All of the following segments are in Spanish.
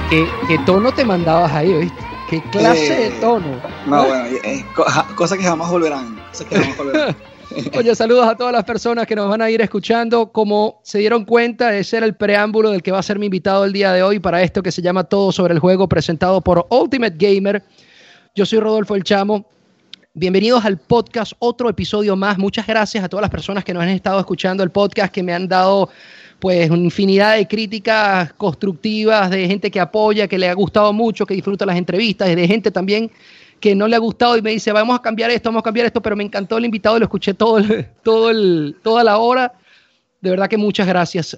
¿Qué tono te mandabas ahí, oíste? ¿Qué clase de tono? No, bueno, cosas que jamás volverán. Oye, saludos a todas las personas que nos van a ir escuchando. Como se dieron cuenta, ese era el preámbulo del que va a ser mi invitado el día de hoy para esto que se llama Todo sobre el Juego, presentado por Ultimate Gamer. Yo soy Rodolfo El Chamo. Bienvenidos al podcast, otro episodio más. Muchas gracias a todas las personas que nos han estado escuchando el podcast, que me han dado pues una infinidad de críticas constructivas, de gente que apoya, que le ha gustado mucho, que disfruta las entrevistas, y de gente también que no le ha gustado y me dice, vamos a cambiar esto, pero me encantó el invitado, lo escuché toda la hora. De verdad que muchas gracias.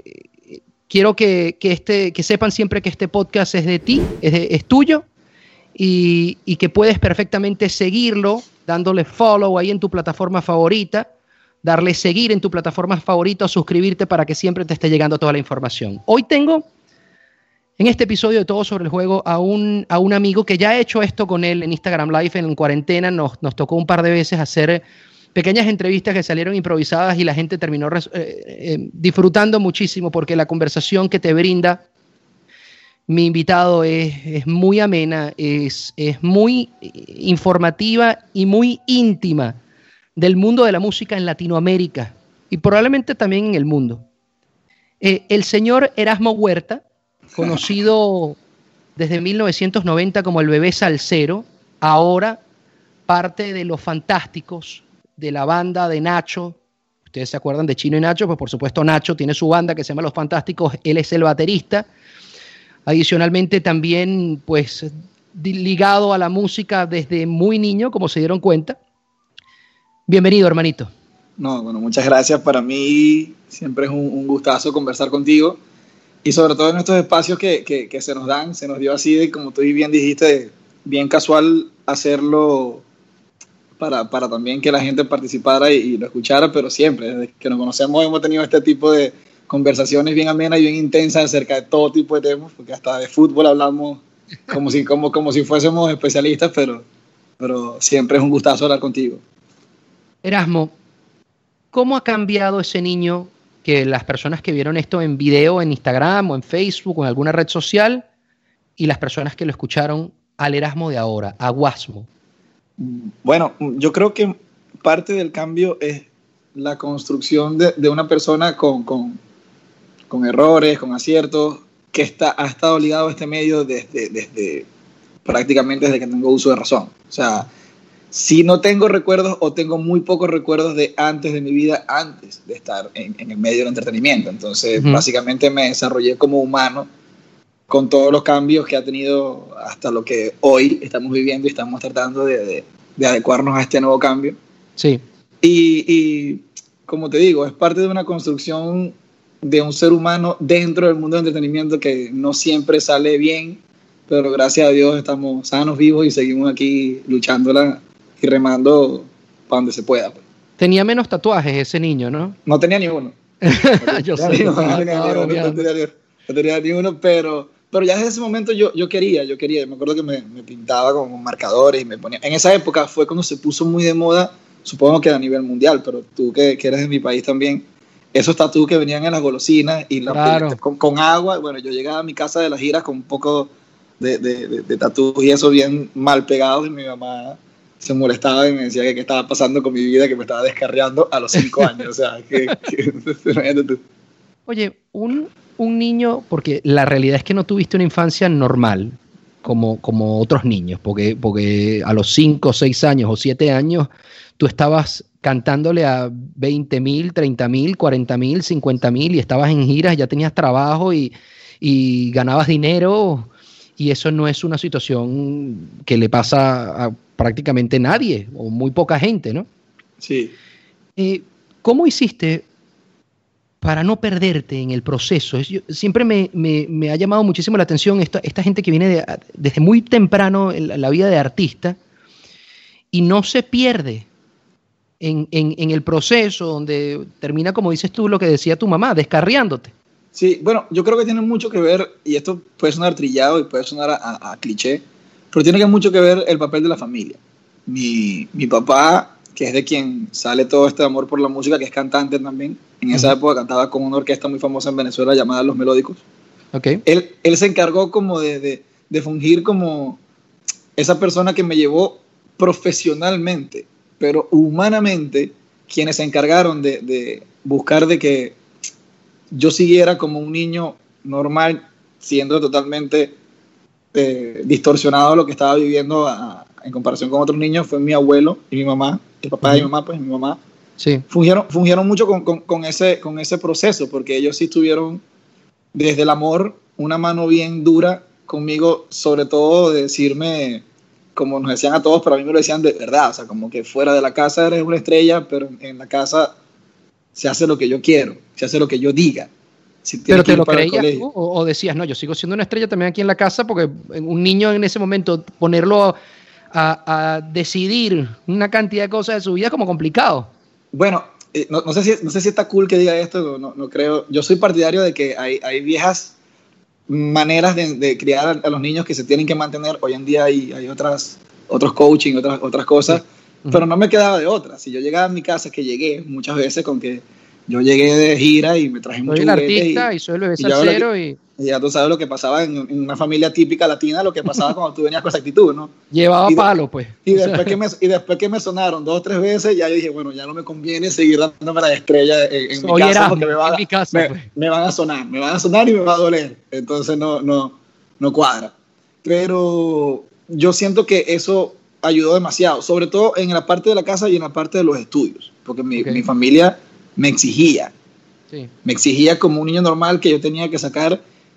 Quiero que sepan siempre que este podcast es de ti, es tuyo, y que puedes perfectamente seguirlo dándole follow ahí en tu plataforma favorita, darle seguir en tu plataforma favorita, suscribirte para que siempre te esté llegando toda la información. Hoy tengo en este episodio de Todo sobre el Juego a un amigo que ya he hecho esto con él en Instagram Live en cuarentena. Nos tocó un par de veces hacer pequeñas entrevistas que salieron improvisadas y la gente terminó disfrutando muchísimo porque la conversación que te brinda mi invitado es muy amena, es muy informativa y muy íntima del mundo de la música en Latinoamérica y probablemente también en el mundo. El señor Erasmo Huerta, conocido desde 1990 como el bebé salsero, ahora parte de Los Fantásticos, de la banda de Nacho. Ustedes se acuerdan de Chino y Nacho, pues por supuesto Nacho tiene su banda que se llama Los Fantásticos, él es el baterista. Adicionalmente también pues ligado a la música desde muy niño, como se dieron cuenta. Bienvenido, hermanito. No, bueno, muchas gracias. Para mí siempre es un gustazo conversar contigo y sobre todo en estos espacios que se nos dio así de, como tú bien dijiste, bien casual hacerlo para también que la gente participara y lo escuchara, pero siempre, desde que nos conocemos hemos tenido este tipo de conversaciones bien amenas y bien intensas acerca de todo tipo de temas, porque hasta de fútbol hablamos como si fuésemos especialistas, pero siempre es un gustazo hablar contigo. Erasmo, ¿cómo ha cambiado ese niño que las personas que vieron esto en video, en Instagram o en Facebook o en alguna red social y las personas que lo escucharon al Erasmo de ahora, a Guasmo? Bueno, yo creo que parte del cambio es la construcción de una persona con errores, con aciertos, que ha estado ligado a este medio desde prácticamente desde que tengo uso de razón. O sea, si no tengo recuerdos o tengo muy pocos recuerdos de antes de mi vida, antes de estar en el medio del entretenimiento. Entonces, básicamente me desarrollé como humano con todos los cambios que ha tenido hasta lo que hoy estamos viviendo y estamos tratando de adecuarnos a este nuevo cambio. Sí. Y como te digo, es parte de una construcción de un ser humano dentro del mundo del entretenimiento que no siempre sale bien, pero gracias a Dios estamos sanos, vivos y seguimos aquí luchándola y remando para donde se pueda. Tenía menos tatuajes ese niño, ¿no? No tenía ni uno. Yo sé. No tenía ni uno, pero ya desde ese momento yo quería. Me acuerdo que me pintaba con marcadores y me ponía. En esa época fue cuando se puso muy de moda, supongo que a nivel mundial, pero tú que eres de mi país también, esos tatús que venían en las golosinas y claro. con agua. Bueno, yo llegaba a mi casa de las giras con un poco de tatús y eso bien mal pegados y mi mamá se molestaba y me decía que qué estaba pasando con mi vida, que me estaba descarriando a los 5 años. O sea, imagínate tú. Oye, un niño, porque la realidad es que no tuviste una infancia normal como otros niños, porque a los 5, 6 años o 7 años tú estabas cantándole a 20,000, 30,000, 40,000, 50,000 y estabas en giras, ya tenías trabajo y ganabas dinero, y eso no es una situación que le pasa a prácticamente nadie o muy poca gente, ¿no? Sí. ¿Cómo hiciste para no perderte en el proceso? Siempre me ha llamado muchísimo la atención esta gente que viene desde muy temprano en la vida de artista y no se pierde en el proceso donde termina, como dices tú, lo que decía tu mamá, descarriándote. Sí, bueno, yo creo que tiene mucho que ver, y esto puede sonar trillado y puede sonar a cliché, pero tiene mucho que ver el papel de la familia. Mi papá, que es de quien sale todo este amor por la música, que es cantante también, en esa época cantaba con una orquesta muy famosa en Venezuela llamada Los Melódicos. Okay. Él se encargó como de fungir como esa persona que me llevó profesionalmente, pero humanamente, quienes se encargaron de buscar de que yo siguiera como un niño normal, siendo totalmente distorsionado lo que estaba viviendo en comparación con otros niños, fue mi abuelo y mi mamá, el papá de mi mamá, pues mi mamá. Sí. Fungieron mucho con ese proceso, porque ellos sí tuvieron desde el amor una mano bien dura conmigo, sobre todo de decirme, como nos decían a todos, pero a mí me lo decían de verdad, o sea, como que fuera de la casa eres una estrella, pero en la casa se hace lo que yo quiero, se hace lo que yo diga. Si ¿Pero te lo creías tú o decías, no, yo sigo siendo una estrella también aquí en la casa, porque un niño en ese momento ponerlo a decidir una cantidad de cosas de su vida es como complicado? Bueno, no sé si está cool que diga esto, no creo. Yo soy partidario de que hay viejas maneras de criar a los niños que se tienen que mantener. Hoy en día hay otros coaching, otras cosas, pero no me quedaba de otra. Si yo llegaba a mi casa, que llegué muchas veces con que yo llegué de gira y me traje mucho juguete. Soy el artista y soy el bebé salsero y ya tú sabes lo que pasaba en una familia típica latina, lo que pasaba cuando tú venías con esa actitud, ¿no? Llevaba palo, pues. Y después que me sonaron 2 o 3 veces, ya yo dije, bueno, ya no me conviene seguir dándome la estrella en mi casa, porque me van a sonar y me va a doler. Entonces no cuadra. Pero yo siento que eso ayudó demasiado, sobre todo en la parte de la casa y en la parte de los estudios, porque mi familia me exigía. Sí. Me exigía como un niño normal que yo tenía que sacar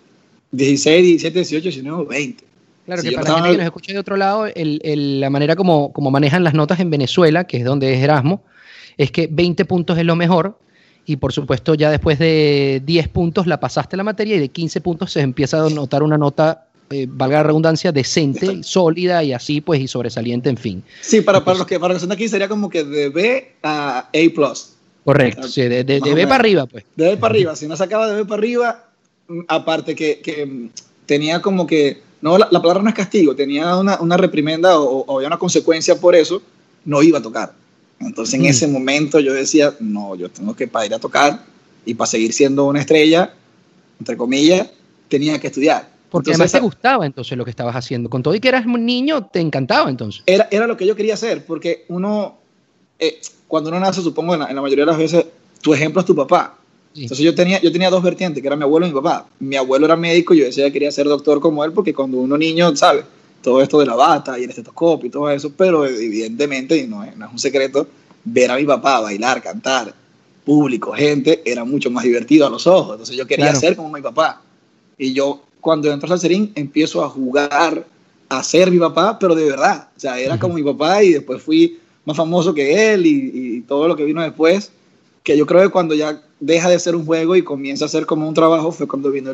16, 17, 18, 19, 20. Claro, si que para la gente que nos escucha de otro lado, la manera como manejan las notas en Venezuela, que es donde es Erasmo, es que 20 puntos es lo mejor, y por supuesto ya después de 10 puntos la pasaste la materia, y de 15 puntos se empieza a notar una nota, valga la redundancia, decente, sólida y así, pues, y sobresaliente, en fin. Sí, para los que son de aquí sería como que de B a A+. Correcto, sí, de B para arriba, pues. De B para arriba, si no sacaba de B para arriba, aparte que tenía como que, no, la palabra no es castigo, tenía una reprimenda o había una consecuencia por eso, no iba a tocar. Entonces en ese momento yo decía, no, yo tengo que, para ir a tocar y para seguir siendo una estrella, entre comillas, tenía que estudiar. Porque entonces, además te gustaba entonces lo que estabas haciendo, con todo y que eras un niño, te encantaba entonces. Era lo que yo quería hacer, porque uno... cuando uno nace, supongo, en la mayoría de las veces, tu ejemplo es tu papá. Sí. Entonces yo tenía 2 vertientes, que era mi abuelo y mi papá. Mi abuelo era médico y yo decía que quería ser doctor como él, porque cuando uno niño, sabe, todo esto de la bata y el estetoscopio y todo eso, pero evidentemente, y no es un secreto, ver a mi papá bailar, cantar, público, gente, era mucho más divertido a los ojos. Entonces yo quería ser como mi papá. Y yo, cuando entro al Salserín, empiezo a jugar, a ser mi papá, pero de verdad. O sea, era como mi papá y después fui más famoso que él y todo lo que vino después, que yo creo que cuando ya deja de ser un juego y comienza a ser como un trabajo, fue cuando vino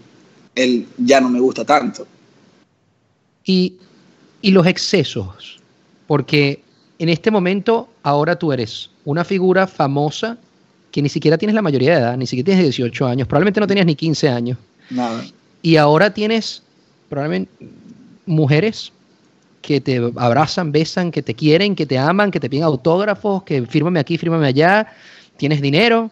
el ya no me gusta tanto. Y los excesos, porque en este momento ahora tú eres una figura famosa que ni siquiera tienes la mayoría de edad, ni siquiera tienes 18 años, probablemente no tenías ni 15 años. Nada. Y ahora tienes probablemente mujeres que te abrazan, besan, que te quieren, que te aman, que te piden autógrafos, que fírmame aquí, fírmame allá. Tienes dinero,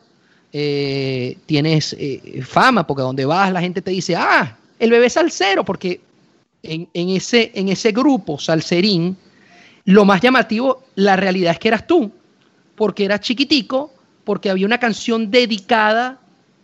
tienes fama, porque donde vas la gente te dice, el bebé salsero, porque en ese grupo salserín, lo más llamativo, la realidad es que eras tú, porque eras chiquitico, porque había una canción dedicada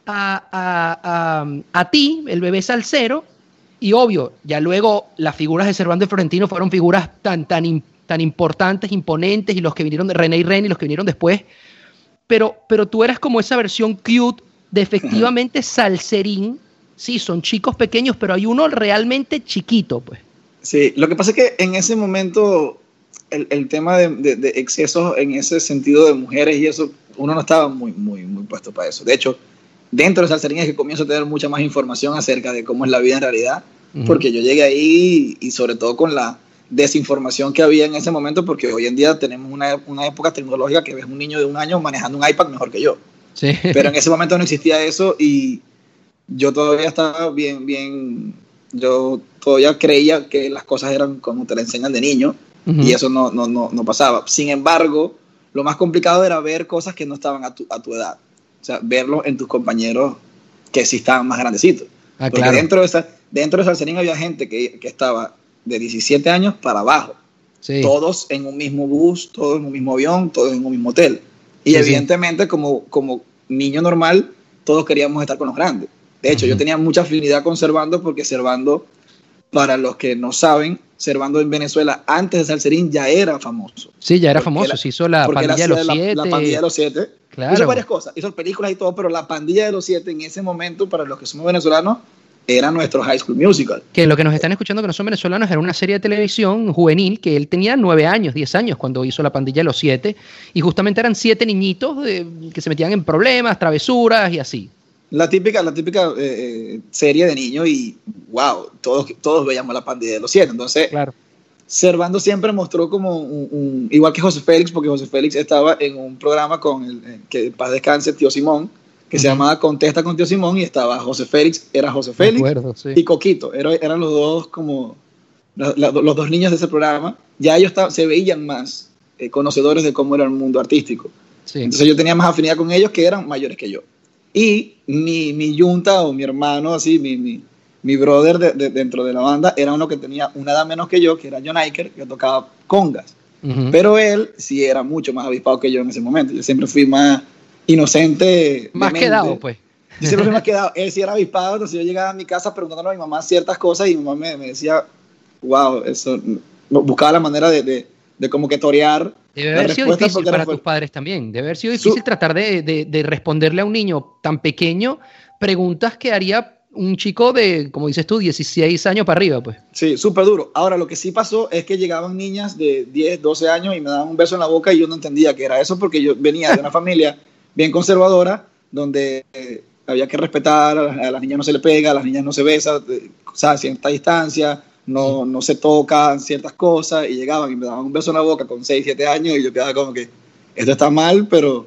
a ti, el bebé salsero. Y obvio, ya luego las figuras de Servando y Florentino fueron figuras tan importantes, imponentes, y los que vinieron de René y Ren y los que vinieron después. Pero tú eras como esa versión cute de efectivamente salserín. Sí, son chicos pequeños, pero hay uno realmente chiquito, pues. Sí, lo que pasa es que en ese momento el tema de excesos en ese sentido de mujeres y eso, uno no estaba muy puesto para eso. De hecho, dentro de Salserín es que comienzo a tener mucha más información acerca de cómo es la vida en realidad, porque yo llegué ahí y sobre todo con la desinformación que había en ese momento, porque hoy en día tenemos una época tecnológica que ves un niño de 1 año manejando un iPad mejor que yo. Sí. Pero en ese momento no existía eso y yo todavía estaba yo todavía creía que las cosas eran como te la enseñan de niño, y eso no pasaba. Sin embargo, lo más complicado era ver cosas que no estaban a tu edad. O sea, verlo en tus compañeros que sí estaban más grandecitos. Porque claro. dentro de Salserín había gente que estaba de 17 años para abajo. Sí. Todos en un mismo bus, todos en un mismo avión, todos en un mismo hotel. Y Sí, evidentemente, como niño normal, todos queríamos estar con los grandes. De hecho, yo tenía mucha afinidad con Servando porque Servando, para los que no saben, Servando en Venezuela antes de Salserín ya era famoso. Sí, ya era famoso. Se hizo la Pandilla de los Siete. La Pandilla de los Siete. Claro. Hizo varias cosas, hizo películas y todo, pero la Pandilla de los Siete en ese momento, para los que somos venezolanos, era nuestro High School Musical. Que lo que nos están escuchando que no son venezolanos era una serie de televisión juvenil que él tenía 9 años, 10 años cuando hizo la Pandilla de los Siete, y justamente eran 7 niñitos que se metían en problemas, travesuras y así. La típica serie de niños y wow, todos veíamos la Pandilla de los Siete. Entonces, claro. Servando siempre mostró como igual que José Félix, porque José Félix estaba en un programa que en paz descanse, Tío Simón, que se llamaba Contesta con Tío Simón, y estaba José Félix, era José Félix, sí. y Coquito, eran los dos como los dos niños de ese programa. Ya ellos se veían más conocedores de cómo era el mundo artístico. Sí. Entonces yo tenía más afinidad con ellos, que eran mayores que yo. Y mi yunta o mi hermano, así, mi brother dentro de la banda, era uno que tenía una edad menos que yo, que era John Iker, que tocaba congas. Pero él sí era mucho más avispado que yo en ese momento. Yo siempre fui más inocente. Más quedado, pues. Yo siempre fui más quedado. Él sí era avispado, entonces yo llegaba a mi casa preguntándole a mi mamá ciertas cosas y mi mamá me decía, wow, eso, buscaba la manera de como que torear. Debe haber sido difícil para tus padres también. Debe haber sido difícil tratar de responderle a un niño tan pequeño preguntas que haría un chico de, como dices tú, 16 años para arriba, pues. Sí, súper duro. Ahora, lo que sí pasó es que llegaban niñas de 10, 12 años y me daban un beso en la boca y yo no entendía qué era eso porque yo venía de una familia bien conservadora donde había que respetar, a las niñas no se le pega, a las niñas no se besa, o sea, a cierta distancia, no se tocan ciertas cosas, y llegaban y me daban un beso en la boca con 6, 7 años y yo quedaba como que esto está mal, pero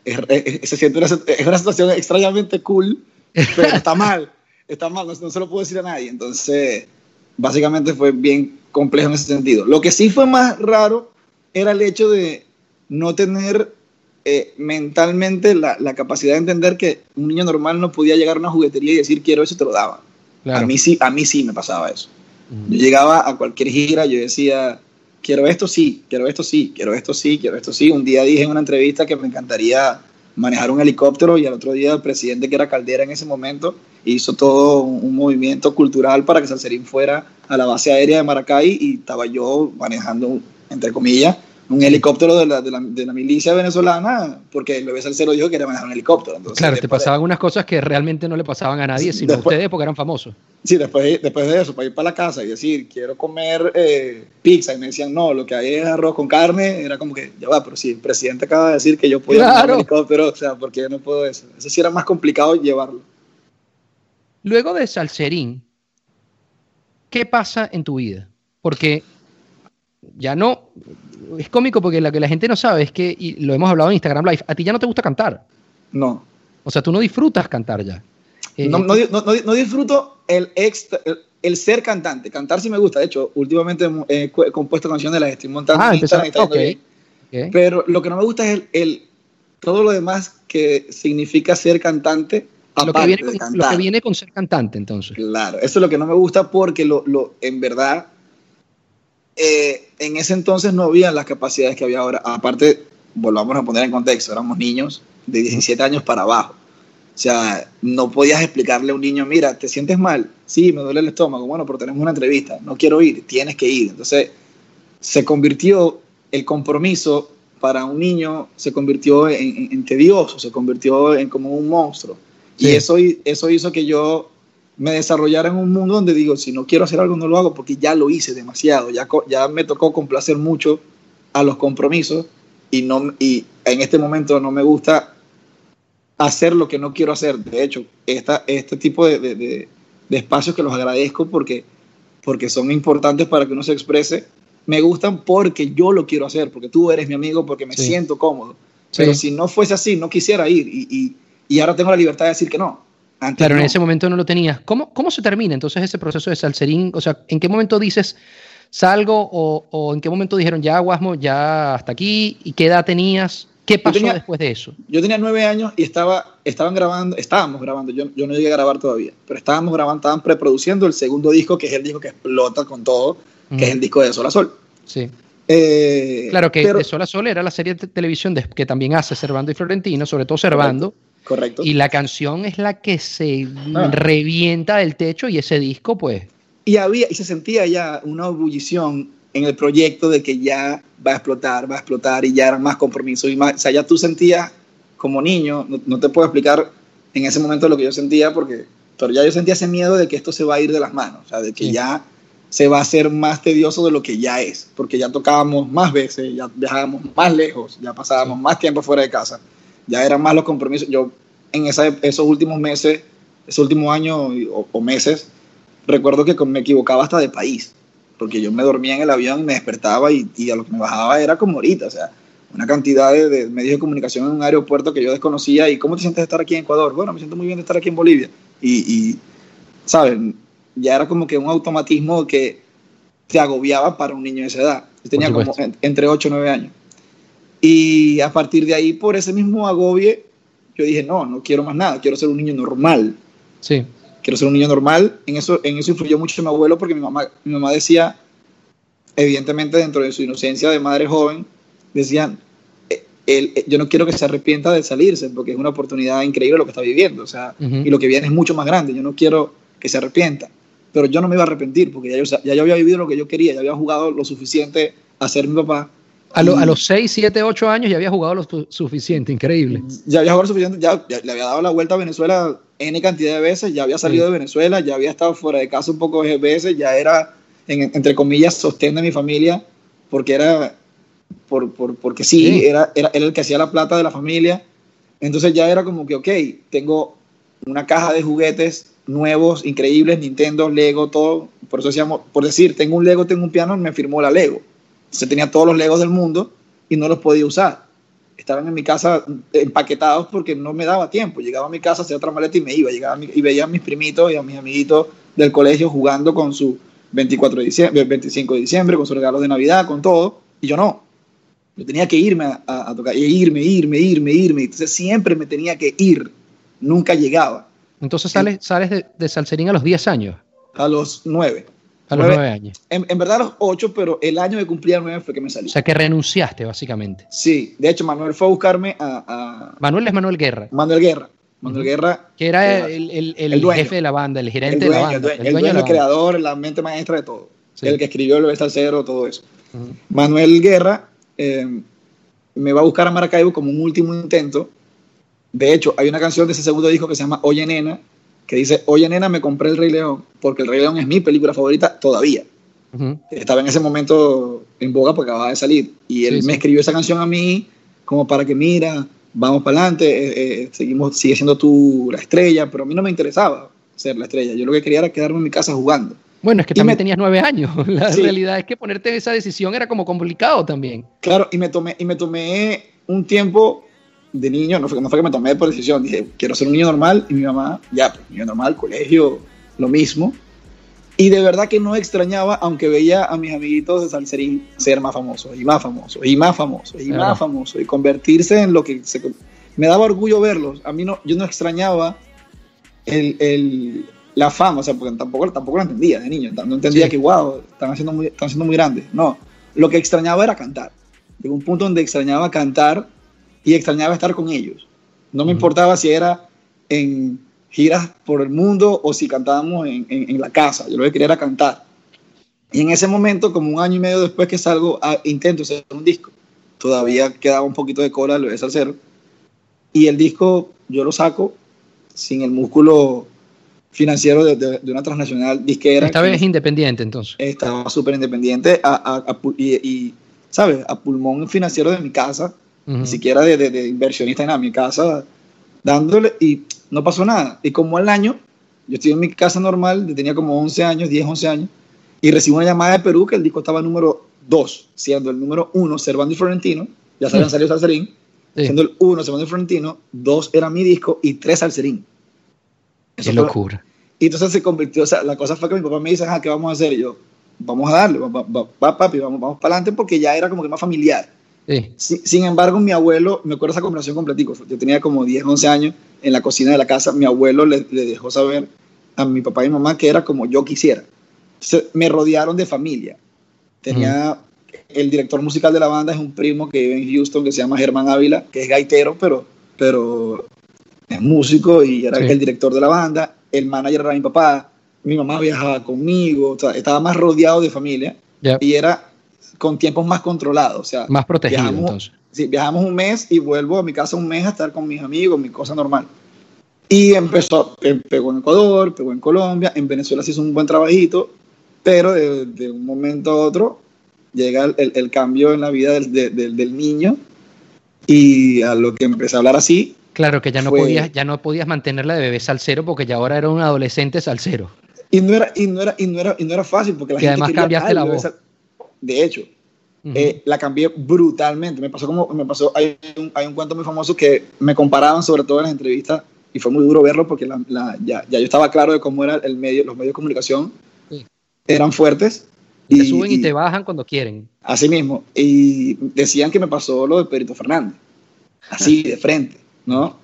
se siente es una situación extrañamente cool, pero está mal, no se lo puedo decir a nadie. Entonces, básicamente fue bien complejo en ese sentido. Lo que sí fue más raro era el hecho de no tener mentalmente la capacidad de entender que un niño normal no podía llegar a una juguetería y decir quiero eso, te lo daban. Claro. A mí sí me pasaba eso. Yo llegaba a cualquier gira, yo decía quiero esto, sí, quiero esto, sí, quiero esto, sí, quiero esto, sí. Un día dije en una entrevista que me encantaría manejar un helicóptero, y al otro día el presidente, que era Caldera en ese momento, hizo todo un movimiento cultural para que Salserín fuera a la base aérea de Maracay, y estaba yo manejando, entre comillas, un helicóptero de la milicia venezolana, porque el bebé Salsero dijo que quería manejar un helicóptero. Entonces, claro, te pasaban unas cosas que realmente no le pasaban a nadie, sino a ustedes, porque eran famosos. Sí, después de eso, para ir para la casa y decir, quiero comer pizza, y me decían, no, lo que hay es arroz con carne, era como que, ya va, pero si el presidente acaba de decir que yo puedo manejar un helicóptero, o sea, ¿por qué no puedo eso? Eso sí era más complicado llevarlo. Luego de Salserín, ¿qué pasa en tu vida? Porque ya no, es cómico porque lo que la gente no sabe es que, y lo hemos hablado en Instagram Live, a ti ya no te gusta cantar. No. O sea, tú no disfrutas cantar ya. No disfruto el ser cantante. Cantar sí me gusta. De hecho, últimamente he compuesto canciones, las estoy montando en Instagram. Okay. Pero lo que no me gusta es todo lo demás que significa ser cantante. Lo que viene con ser cantante, entonces. Claro, eso es lo que no me gusta, porque en verdad en ese entonces no había las capacidades que había ahora. Aparte, volvamos a poner en contexto, éramos niños de 17 años para abajo. O sea, no podías explicarle a un niño, mira, ¿te sientes mal? Sí, me duele el estómago. Bueno, pero tenemos una entrevista. No quiero ir, tienes que ir. Entonces, se convirtió el compromiso para un niño, se convirtió en tedioso, se convirtió en como un monstruo. Sí. Y eso hizo que yo me desarrollara en un mundo donde digo, si no quiero hacer algo, no lo hago, porque ya lo hice demasiado. Ya me tocó complacer mucho a los compromisos, y en este momento no me gusta hacer lo que no quiero hacer. De hecho, este tipo de espacios, que los agradezco porque son importantes para que uno se exprese, me gustan porque yo lo quiero hacer, porque tú eres mi amigo, porque me siento cómodo. Pero si no fuese así, no quisiera ir, y ahora tengo la libertad de decir que no. Antes claro, no. En ese momento no lo tenías. ¿Cómo se termina entonces ese proceso de Salserín? O sea, ¿en qué momento dices salgo, o en qué momento dijeron ya, Guasmo, ya hasta aquí? ¿Y qué edad tenías? ¿Qué pasó después de eso? Yo tenía 9 años y estábamos grabando, yo no llegué a grabar todavía, pero estaban preproduciendo el segundo disco, que es el disco que explota con todo, que es el disco de Sol a Sol. Sí. Claro que De Sol a Sol era la serie de televisión que también hace Servando y Florentino, sobre todo Servando. Correcto. Y la canción es la que se revienta del techo, y ese disco, pues... Y se sentía ya una ebullición en el proyecto de que ya va a explotar, y ya eran más compromisos y más, o sea, ya tú sentías como niño, no te puedo explicar en ese momento lo que yo sentía, pero ya yo sentía ese miedo de que esto se va a ir de las manos, o sea, de que ya se va a hacer más tedioso de lo que ya es, porque ya tocábamos más veces, ya viajábamos más lejos, ya pasábamos más tiempo fuera de casa, ya eran más los compromisos. Yo en esos últimos meses, ese último año o meses, recuerdo que me equivocaba hasta de país, porque yo me dormía en el avión y me despertaba y a lo que me bajaba era como ahorita, o sea, una cantidad de medios de comunicación en un aeropuerto que yo desconocía. ¿Y cómo te sientes de estar aquí en Ecuador? Bueno, me siento muy bien de estar aquí en Bolivia. Y ¿sabes? Ya era como que un automatismo que te agobiaba para un niño de esa edad. Yo tenía como entre 8 y 9 años. Y a partir de ahí, por ese mismo agobie, yo dije, no quiero más nada, quiero ser un niño normal. Sí. Quiero ser un niño normal. En eso influyó mucho mi abuelo, porque mi mamá decía, evidentemente dentro de su inocencia de madre joven, decían, yo no quiero que se arrepienta de salirse, porque es una oportunidad increíble lo que está viviendo, o sea, y lo que viene es mucho más grande. Yo no quiero que se arrepienta, pero yo no me iba a arrepentir, porque ya yo había vivido lo que yo quería, ya había jugado lo suficiente a ser mi papá. A los 6, 7, 8 años ya había jugado lo suficiente, increíble. Ya había jugado lo suficiente, ya le había dado la vuelta a Venezuela N cantidad de veces, ya había salido de Venezuela, ya había estado fuera de casa un poco de veces, ya era, entre comillas, sostén de mi familia, porque era, porque era el que hacía la plata de la familia. Entonces ya era como que, ok, tengo una caja de juguetes nuevos, increíbles, Nintendo, Lego, todo. Por eso decíamos, por decir, tengo un Lego, tengo un piano, me firmó la Lego. Entonces tenía todos los Legos del mundo y no los podía usar. Estaban en mi casa empaquetados porque no me daba tiempo. Llegaba a mi casa, hacía otra maleta y me iba. Y veía a mis primitos y a mis amiguitos del colegio jugando con su 24 de diciembre, 25 de diciembre, con sus regalos de Navidad, con todo. Y yo no. Yo tenía que irme a tocar. Y irme. Entonces siempre me tenía que ir. Nunca llegaba. Entonces sales de Salserín a los 10 años. A los 9. A los 9 años. En verdad a los 8, pero el año de cumplir 9 fue que me salí. O sea, que renunciaste, básicamente. Sí, de hecho, Manuel fue a buscarme a... Manuel es Manuel Guerra. Manuel Guerra. Manuel Guerra. Que era el jefe de la banda, el gerente de la banda. El dueño, el creador, la mente maestra de todo. Sí. El que escribió El Bebé Salsero, todo eso. Manuel Guerra me va a buscar a Maracaibo como un último intento. De hecho, hay una canción de ese segundo disco que se llama Oye Nena, que dice, oye nena, me compré El Rey León, porque El Rey León es mi película favorita todavía. Estaba en ese momento en boga porque acababa de salir. Y él me escribió esa canción a mí como para que, mira, vamos para adelante, sigue siendo tú la estrella, pero a mí no me interesaba ser la estrella. Yo lo que quería era quedarme en mi casa jugando. Bueno, es que también tenías 9 años. La realidad es que ponerte en esa decisión era como complicado también. Claro, y me tomé un tiempo de niño, no fue que me tomé por decisión, dije, quiero ser un niño normal, y mi mamá, niño normal, colegio, lo mismo. Y de verdad que no extrañaba, aunque veía a mis amiguitos de Salserín ser más famosos, y más famosos, y más famosos, y más famosos, y convertirse en lo que me daba orgullo verlos. A mí yo no extrañaba la fama, o sea, porque tampoco la entendía de niño, no entendía que, wow, están siendo muy grandes. No, lo que extrañaba era cantar. Llegó un punto donde extrañaba cantar y extrañaba estar con ellos. No me importaba si era en giras por el mundo o si cantábamos en la casa. Yo lo que quería era cantar. Y en ese momento, como un año y medio después que salgo, intento hacer un disco. Todavía quedaba un poquito de cola, lo de Salsero. Y el disco yo lo saco sin el músculo financiero de una transnacional disquera. Esta vez independiente, entonces. Estaba súper independiente y, ¿sabes? A pulmón financiero de mi casa. Ni siquiera de inversionista en nada, mi casa dándole, y no pasó nada. Y como al año, yo estoy en mi casa normal, tenía como 11 años, 10, 11 años, y recibo una llamada de Perú que el disco estaba número 2, siendo el número 1 Servando y Florentino, ya se habían salido Salserín, siendo el 1 Servando y Florentino, 2 era mi disco y 3 Salserín. Qué locura. Y entonces se convirtió, o sea, la cosa fue que mi papá me dice, ¿qué vamos a hacer? Y yo, vamos a darle, va papi, vamos para adelante, porque ya era como que más familiar. Sí. Sin embargo, mi abuelo, me acuerdo esa conversación completico, yo tenía como 10, 11 años en la cocina de la casa, mi abuelo le dejó saber a mi papá y mi mamá que era como yo quisiera. Entonces, me rodearon de familia. Tenía el director musical de la banda, es un primo que vive en Houston, que se llama Germán Ávila, que es gaitero, pero es músico y era el director de la banda. El manager era mi papá, mi mamá viajaba conmigo, o sea, estaba más rodeado de familia y era con tiempos más controlados, o sea, más protegido entonces. Sí, viajamos un mes y vuelvo a mi casa un mes a estar con mis amigos, mi cosa normal. Y pegó en Ecuador, pegó en Colombia, en Venezuela se hizo un buen trabajito, pero de un momento a otro llega el cambio en la vida del niño, y a lo que empecé a hablar así. Claro, que ya no podías mantenerla de bebé salsero porque ya ahora era un adolescente salsero. Y no era fácil porque la gente además quería cambiaste la voz. De hecho, la cambié brutalmente. Hay un cuento muy famoso que me comparaban sobre todo en las entrevistas y fue muy duro verlo porque ya yo estaba claro de cómo era los medios de comunicación. Sí. Eran fuertes. Te suben y te bajan cuando quieren. Así mismo. Y decían que me pasó lo de Perito Fernández. Así, de frente, ¿no?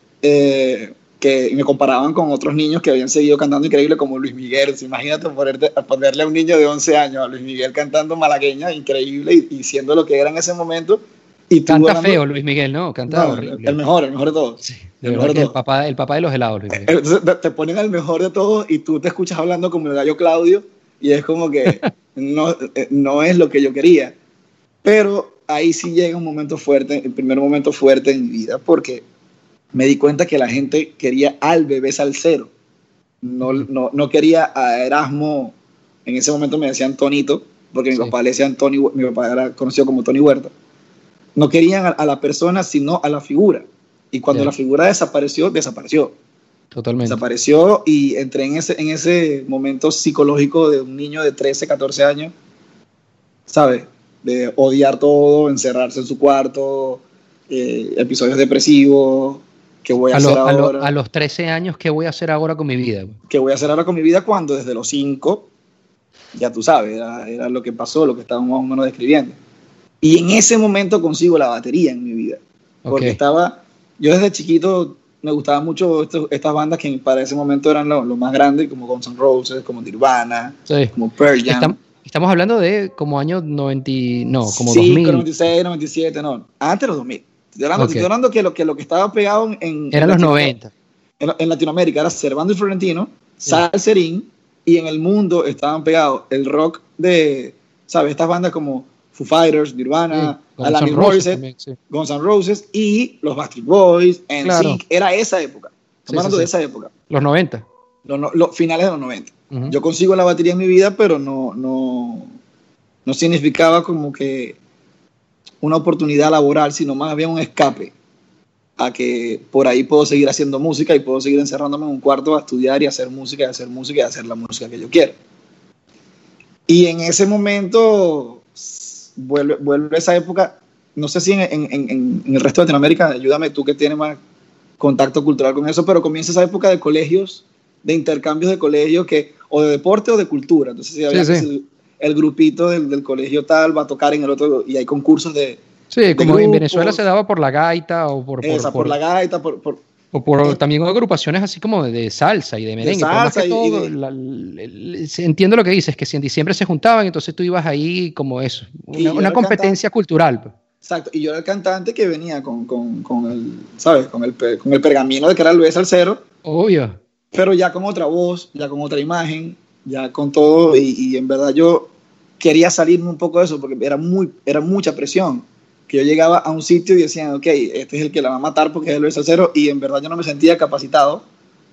Que me comparaban con otros niños que habían seguido cantando increíble como Luis Miguel. Imagínate ponerle a un niño de 11 años a Luis Miguel cantando malagueña, increíble, y siendo lo que era en ese momento. Y canta feo Luis Miguel, ¿no? Canta horrible. El mejor de todos. Sí, el papá de los helados, Luis Miguel. Entonces, te ponen al mejor de todos y tú te escuchas hablando como el gallo Claudio y es como que no es lo que yo quería. Pero ahí sí llega un momento fuerte, el primer momento fuerte en mi vida, porque me di cuenta que la gente quería al bebé salsero. No quería a Erasmo. En ese momento me decían Tonito, porque mi papá le decían Tony, mi papá era conocido como Tony Huerta. No querían a la persona, sino a la figura. Y cuando la figura desapareció. Totalmente. Desapareció y entré en ese momento psicológico de un niño de 13, 14 años, ¿sabes? De odiar todo, encerrarse en su cuarto, episodios depresivos. ¿Qué voy a hacer ahora? A los 13 años, ¿qué voy a hacer ahora con mi vida? ¿Qué voy a hacer ahora con mi vida cuando desde los 5, ya tú sabes, era lo que pasó, lo que estábamos más o menos describiendo? Y en ese momento consigo la batería en mi vida. Porque yo desde chiquito me gustaban mucho estas bandas que para ese momento eran lo más grande, como Guns N' Roses, como Nirvana, como Pearl Jam. Estamos hablando de como años 90, como 2000. 96, 97, no. Antes de los 2000. Estoy hablando que lo que estaba pegado eran los 90. En Latinoamérica era Servando y Florentino, Salserín, y en el mundo estaban pegados el rock de, ¿sabes? Estas bandas como Foo Fighters, Nirvana, Alanis Morissette, Guns N' Roses y los Backstreet Boys, NSYNC. Era esa época. Estamos hablando de esa época. Los 90. Los finales de los 90. Yo consigo la batería en mi vida, pero no significaba como que una oportunidad laboral, sino más bien un escape a que por ahí puedo seguir haciendo música y puedo seguir encerrándome en un cuarto a estudiar y hacer música y hacer música y hacer la música que yo quiero. Y en ese momento vuelve esa época, no sé si en el resto de Latinoamérica, ayúdame tú que tienes más contacto cultural con eso, pero comienza esa época de colegios, de intercambios de colegios, o de deporte o de cultura. Entonces si había el grupito del colegio tal va a tocar en el otro y hay concursos de como grupos. En Venezuela se daba por la gaita o por la gaita, o también agrupaciones así como de salsa y de merengue. Entiendo lo que dices, que si en diciembre se juntaban, entonces tú ibas ahí como eso, una competencia cultural. Exacto, y yo era el cantante que venía con el, ¿sabes? Con el pergamino de que era el bebé salsero. Obvio. Pero ya con otra voz, ya con otra imagen, ya con todo, y en verdad yo quería salirme un poco de eso porque era mucha presión, que yo llegaba a un sitio y decían, ok, este es el que la va a matar porque es el bebé salsero, y en verdad yo no me sentía capacitado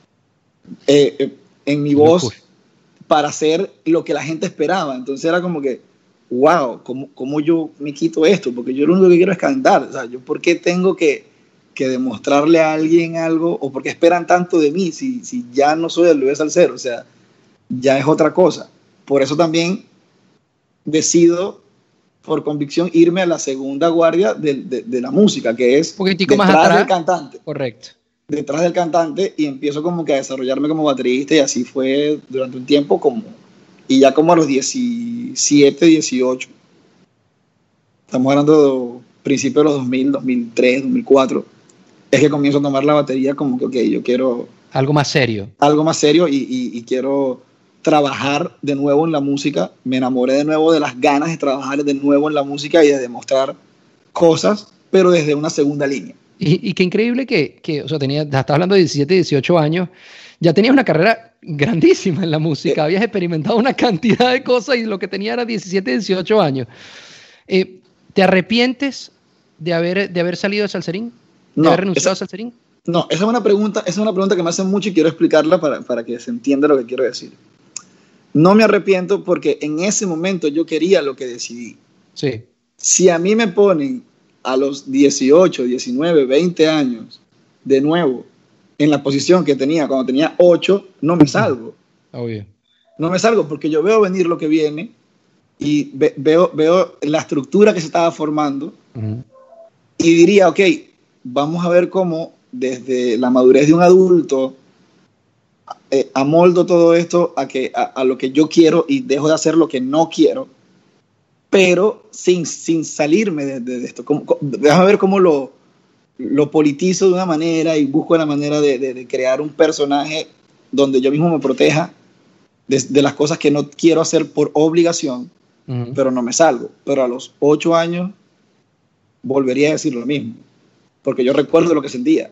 en mi voz para hacer lo que la gente esperaba. Entonces era como que, wow, ¿cómo yo me quito esto? Porque yo lo único que quiero es cantar. O sea, yo ¿por qué tengo que demostrarle a alguien algo? ¿O por qué esperan tanto de mí si ya no soy el bebé salsero? O sea, ya es otra cosa. Por eso también decido, por convicción, irme a la segunda guardia de la música, que es detrás del cantante. Correcto. Detrás del cantante, y empiezo como que a desarrollarme como baterista, y así fue durante un tiempo, y ya como a los 17, 18, estamos hablando de principios de los 2000, 2003, 2004, es que comienzo a tomar la batería como que, ok, yo quiero... Algo más serio. Algo más serio y quiero trabajar de nuevo en la música. Me enamoré de nuevo de las ganas de trabajar de nuevo en la música y de demostrar cosas, pero desde una segunda línea. Y qué increíble que o sea, estás hablando de 17, 18 años, ya tenías una carrera grandísima en la música, habías experimentado una cantidad de cosas y lo que tenía era 17, 18 años. ¿Te arrepientes de haber salido de Salserín? ¿De haber renunciado a Salserín? No, esa es una pregunta que me hacen mucho y quiero explicarla para que se entienda lo que quiero decir. No me arrepiento porque en ese momento yo quería lo que decidí. Sí. Si a mí me ponen a los 18, 19, 20 años de nuevo en la posición que tenía cuando tenía 8, no me salgo. Obvio. No me salgo porque yo veo venir lo que viene y veo la estructura que se estaba formando y diría, ok, vamos a ver cómo desde la madurez de un adulto amoldo todo esto a lo que yo quiero y dejo de hacer lo que no quiero, pero sin salirme de esto. Déjame ver cómo lo politizo de una manera y busco la manera de crear un personaje donde yo mismo me proteja de las cosas que no quiero hacer por obligación, pero no me salgo. Pero a los 8 años volvería a decir lo mismo, porque yo recuerdo lo que sentía.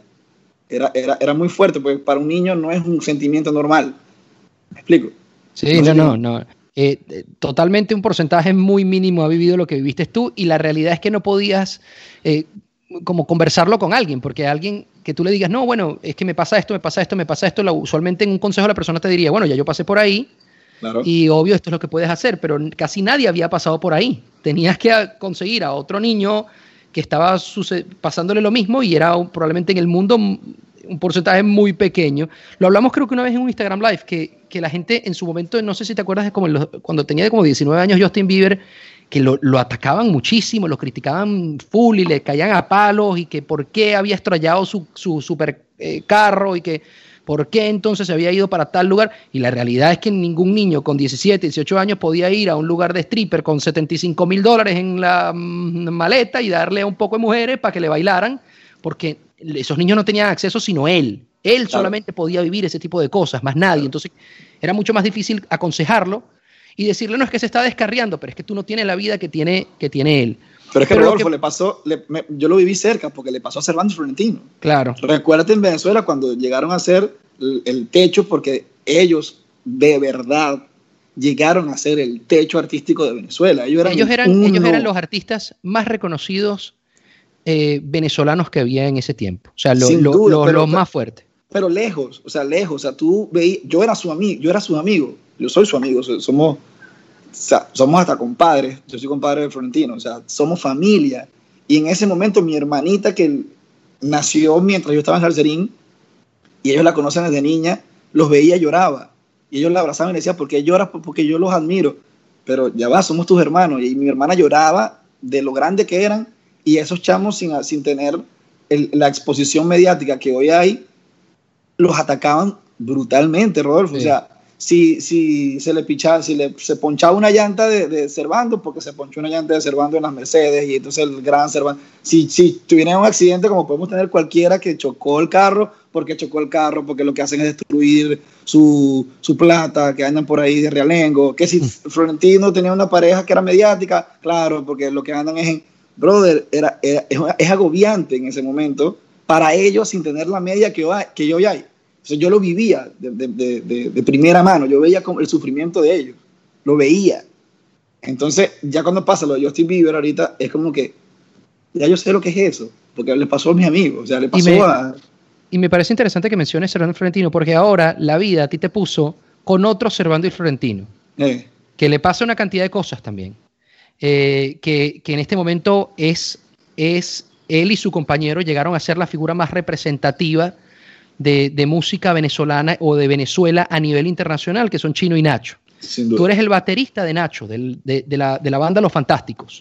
Era muy fuerte, porque para un niño no es un sentimiento normal. ¿Me explico? Sí, no. Totalmente un porcentaje muy mínimo ha vivido lo que viviste tú y la realidad es que no podías como conversarlo con alguien, porque alguien que tú le digas, no, bueno, es que me pasa esto, usualmente en un consejo la persona te diría, bueno, ya yo pasé por ahí, claro, y obvio esto es lo que puedes hacer, pero casi nadie había pasado por ahí. Tenías que conseguir a otro niño que estaba pasándole lo mismo y era probablemente en el mundo un porcentaje muy pequeño. Lo hablamos creo que una vez en un Instagram Live, que la gente en su momento, no sé si te acuerdas, de cuando tenía como 19 años Justin Bieber, que lo atacaban muchísimo, lo criticaban full y le caían a palos y que por qué había estrellado su super carro y que por qué entonces se había ido para tal lugar. Y la realidad es que ningún niño con 17, 18 años podía ir a un lugar de stripper con $75,000 en la maleta y darle a un poco de mujeres para que le bailaran, porque esos niños no tenían acceso sino él. Él claro, solamente podía vivir ese tipo de cosas, más nadie. Claro. Entonces era mucho más difícil aconsejarlo y decirle, no, es que se está descarriando, pero es que tú no tienes la vida que tiene él. Pero es que Rodolfo le pasó, yo lo viví cerca porque le pasó a Servando y Florentino. Claro. Recuérdate en Venezuela cuando llegaron a hacer el techo, porque ellos de verdad llegaron a ser el techo artístico de Venezuela. Ellos eran los artistas más reconocidos venezolanos que había en ese tiempo. O sea, los más fuertes. Pero lejos. O sea, tú veías, yo era su amigo. Yo soy su amigo. Somos hasta compadres. Yo soy compadre de Florentino. O sea, somos familia. Y en ese momento mi hermanita, que nació mientras yo estaba en Salserín, y ellos la conocen desde niña, los veía y lloraba. Y ellos la abrazaban y le decían, ¿por qué lloras? Porque yo los admiro. Pero ya va, somos tus hermanos. Y mi hermana lloraba de lo grande que eran. Y esos chamos, sin tener la exposición mediática que hoy hay, los atacaban brutalmente, Rodolfo. Sí. O sea, si se le pichaba, se ponchaba una llanta de Servando, porque se ponchó una llanta de Servando en las Mercedes, y entonces el gran Servando, si tuviera un accidente como podemos tener cualquiera que chocó el carro, porque lo que hacen es destruir su plata, que andan por ahí de realengo, que si Florentino tenía una pareja que era mediática, claro, porque lo que andan es brother, es agobiante en ese momento para ellos sin tener la media que hoy hay. O sea, yo lo vivía de primera mano, yo veía el sufrimiento de ellos, lo veía. Entonces, ya cuando pasa lo de Justin Bieber ahorita, es como que ya yo sé lo que es eso, porque le pasó a mis amigos, o sea, le pasó Y me parece interesante que menciones Servando y Florentino, porque ahora la vida a ti te puso con otro Servando y Florentino, que le pasa una cantidad de cosas también, que en este momento es él y su compañero llegaron a ser la figura más representativa de música venezolana o de Venezuela a nivel internacional, que son Chino y Nacho. Sin duda. Tú eres el baterista de Nacho, de la banda Los Fantásticos.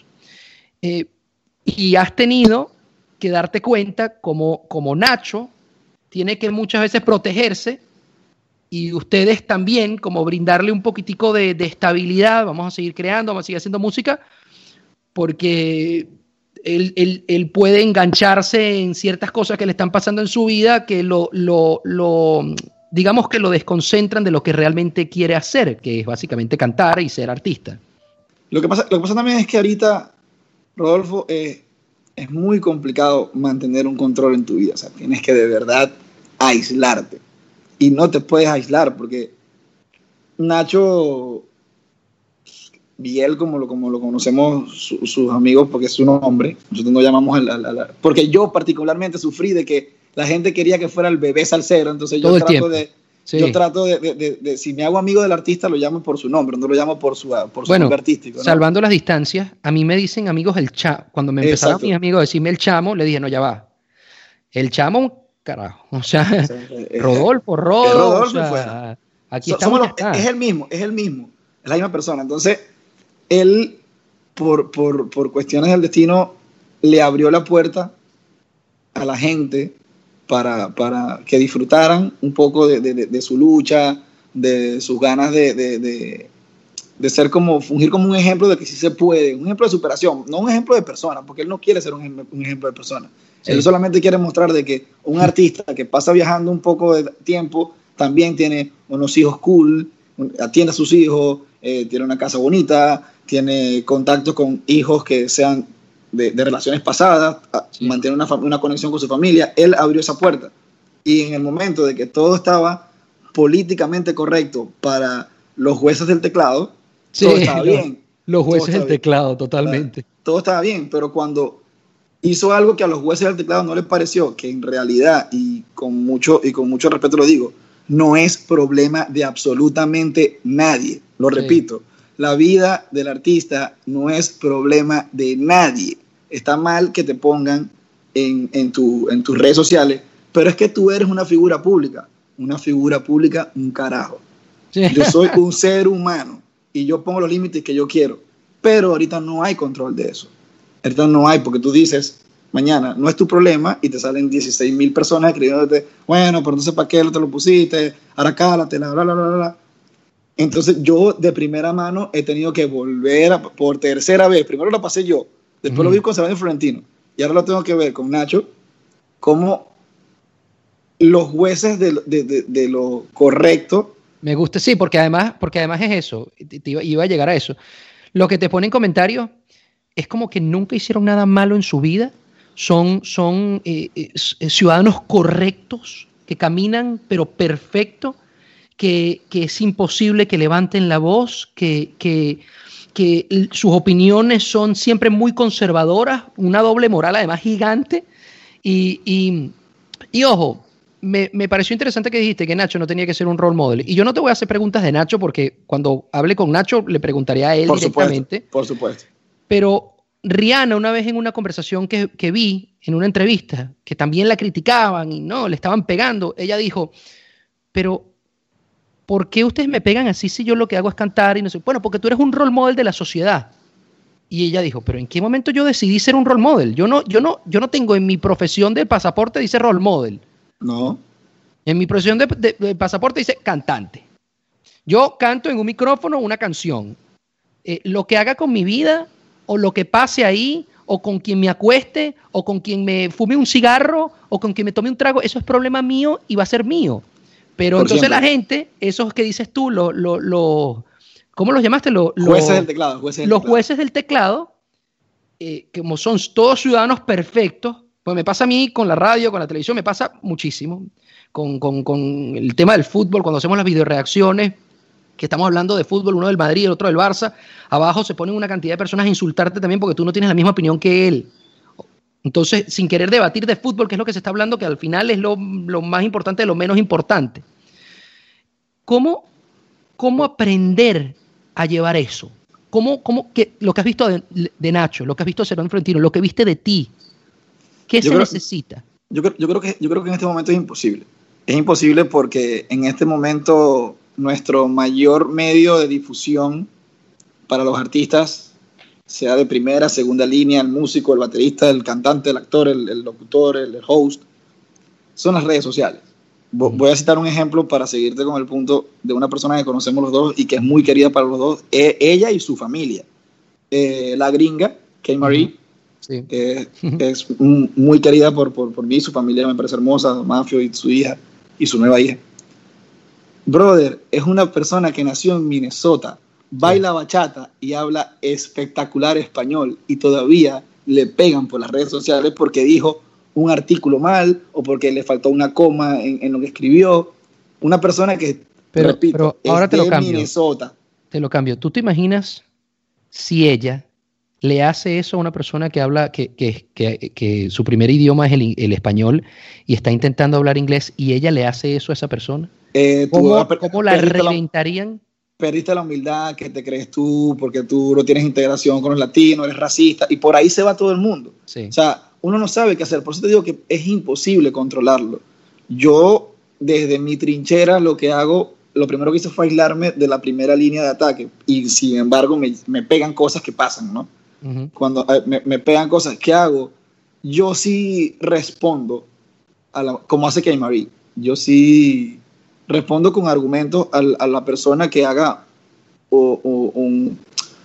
Y has tenido que darte cuenta como Nacho tiene que muchas veces protegerse y ustedes también como brindarle un poquitico de estabilidad, vamos a seguir creando, vamos a seguir haciendo música, porque él puede engancharse en ciertas cosas que le están pasando en su vida que digamos que lo desconcentran de lo que realmente quiere hacer, que es básicamente cantar y ser artista. Lo que pasa también es que ahorita, Rodolfo, es muy complicado mantener un control en tu vida. O sea, tienes que de verdad aislarte. Y no te puedes aislar porque Nacho Biel, como lo conocemos sus amigos, porque es su nombre, nosotros no llamamos porque yo particularmente sufrí de que la gente quería que fuera el bebé salsero, entonces yo trato de si me hago amigo del artista lo llamo por su nombre, no lo llamo por su nombre artístico, ¿no? Salvando las distancias, a mí me dicen amigos el Chamo. Cuando me empezaron mis amigos a decirme el Chamo, le dije, no, ya va, el Chamo, carajo, o sea, Rodolfo, o sea, aquí estamos. Es el mismo, es la misma persona. Entonces él, por cuestiones del destino, le abrió la puerta a la gente para que disfrutaran un poco de su lucha, de sus ganas de ser fungir como un ejemplo de que sí se puede, un ejemplo de superación, no un ejemplo de persona, porque él no quiere ser un ejemplo de persona. Sí. Él solamente quiere mostrar de que un artista que pasa viajando un poco de tiempo también tiene unos hijos cool, atiende a sus hijos, tiene una casa bonita, tiene contactos con hijos que sean de relaciones pasadas, sí. Mantiene una conexión con su familia. Él abrió esa puerta y en el momento de que todo estaba políticamente correcto para los jueces del teclado, sí, todo estaba bien. Los jueces del teclado, totalmente. Todo estaba bien, pero cuando hizo algo que a los jueces del teclado no les pareció, que en realidad, y con mucho respeto lo digo, no es problema de absolutamente nadie. Lo repito, la vida del artista no es problema de nadie. Está mal que te pongan en tus redes sociales, pero es que tú eres una figura pública. Una figura pública, un carajo. Sí. Yo soy un ser humano y yo pongo los límites que yo quiero, pero ahorita no hay control de eso. Ahorita no hay, porque tú dices, mañana no es tu problema y te salen 16,000 personas escribiéndote, bueno, pero entonces ¿para qué te lo pusiste? Ahora cálatela, bla, bla, bla, bla. Entonces yo de primera mano he tenido que volver por tercera vez. Primero lo pasé yo, después lo vi con Sebastián Florentino y ahora lo tengo que ver con Nacho, como los jueces de lo correcto. Me gusta, sí, porque además es eso, iba a llegar a eso. Lo que te pone en comentarios es como que nunca hicieron nada malo en su vida, son ciudadanos correctos, que caminan pero perfecto, que es imposible que levanten la voz, que sus opiniones son siempre muy conservadoras, una doble moral además gigante, y ojo, me pareció interesante que dijiste que Nacho no tenía que ser un role model. Y yo no te voy a hacer preguntas de Nacho porque cuando hable con Nacho le preguntaría a él directamente. Por supuesto. Pero Rihanna una vez en una conversación que vi, en una entrevista, que también la criticaban y no, le estaban pegando, ella dijo, pero ¿por qué ustedes me pegan así si yo lo que hago es cantar? Y no sé, bueno, porque tú eres un role model de la sociedad. Y ella dijo, pero ¿en qué momento yo decidí ser un role model? Yo no tengo en mi profesión del pasaporte dice role model. No. En mi profesión de pasaporte dice cantante. Yo canto en un micrófono una canción. Lo que haga con mi vida, o lo que pase ahí, o con quien me acueste, o con quien me fume un cigarro, o con quien me tome un trago, eso es problema mío y va a ser mío. Pero por entonces siempre. La gente, esos que dices tú, ¿cómo los llamaste? Jueces del teclado. Jueces del teclado, como son todos ciudadanos perfectos. Pues me pasa a mí con la radio, con la televisión, me pasa muchísimo. Con el tema del fútbol, cuando hacemos las videoreacciones, que estamos hablando de fútbol, uno del Madrid, el otro del Barça, abajo se ponen una cantidad de personas a insultarte también porque tú no tienes la misma opinión que él. Entonces, sin querer debatir de fútbol, que es lo que se está hablando, que al final es lo más importante de lo menos importante. ¿Cómo aprender a llevar eso? Lo que has visto de Nacho, lo que has visto de Sebastián Florentino, lo que viste de ti, ¿qué se necesita? Yo creo que en este momento es imposible. Es imposible porque en este momento nuestro mayor medio de difusión para los artistas, sea de primera, segunda línea, el músico, el baterista, el cantante, el actor, el locutor, el host, son las redes sociales. Voy a citar un ejemplo para seguirte con el punto de una persona que conocemos los dos y que es muy querida para los dos, ella y su familia. La gringa, Kay Marie, Sí. Es muy querida por mí, su familia me parece hermosa, Mafio y su hija y su nueva hija. Brother, es una persona que nació en Minnesota, baila bachata y habla espectacular español y todavía le pegan por las redes sociales porque dijo un artículo mal o porque le faltó una coma en lo que escribió. Una persona que, repito, pero ahora es de Minnesota. Te lo cambio. ¿Tú te imaginas si ella le hace eso a una persona que habla, que su primer idioma es el español y está intentando hablar inglés y ella le hace eso a esa persona? ¿Cómo la reventarían? Perdiste la humildad que te crees tú, porque tú no tienes integración con los latinos, eres racista, y por ahí se va todo el mundo. Sí. O sea, uno no sabe qué hacer. Por eso te digo que es imposible controlarlo. Yo, desde mi trinchera, lo primero que hice fue aislarme de la primera línea de ataque, y sin embargo me pegan cosas que pasan, ¿no? Uh-huh. Cuando me pegan cosas, ¿qué hago? Yo sí respondo, como hace K-Marie. Yo sí respondo con argumentos a la persona que haga un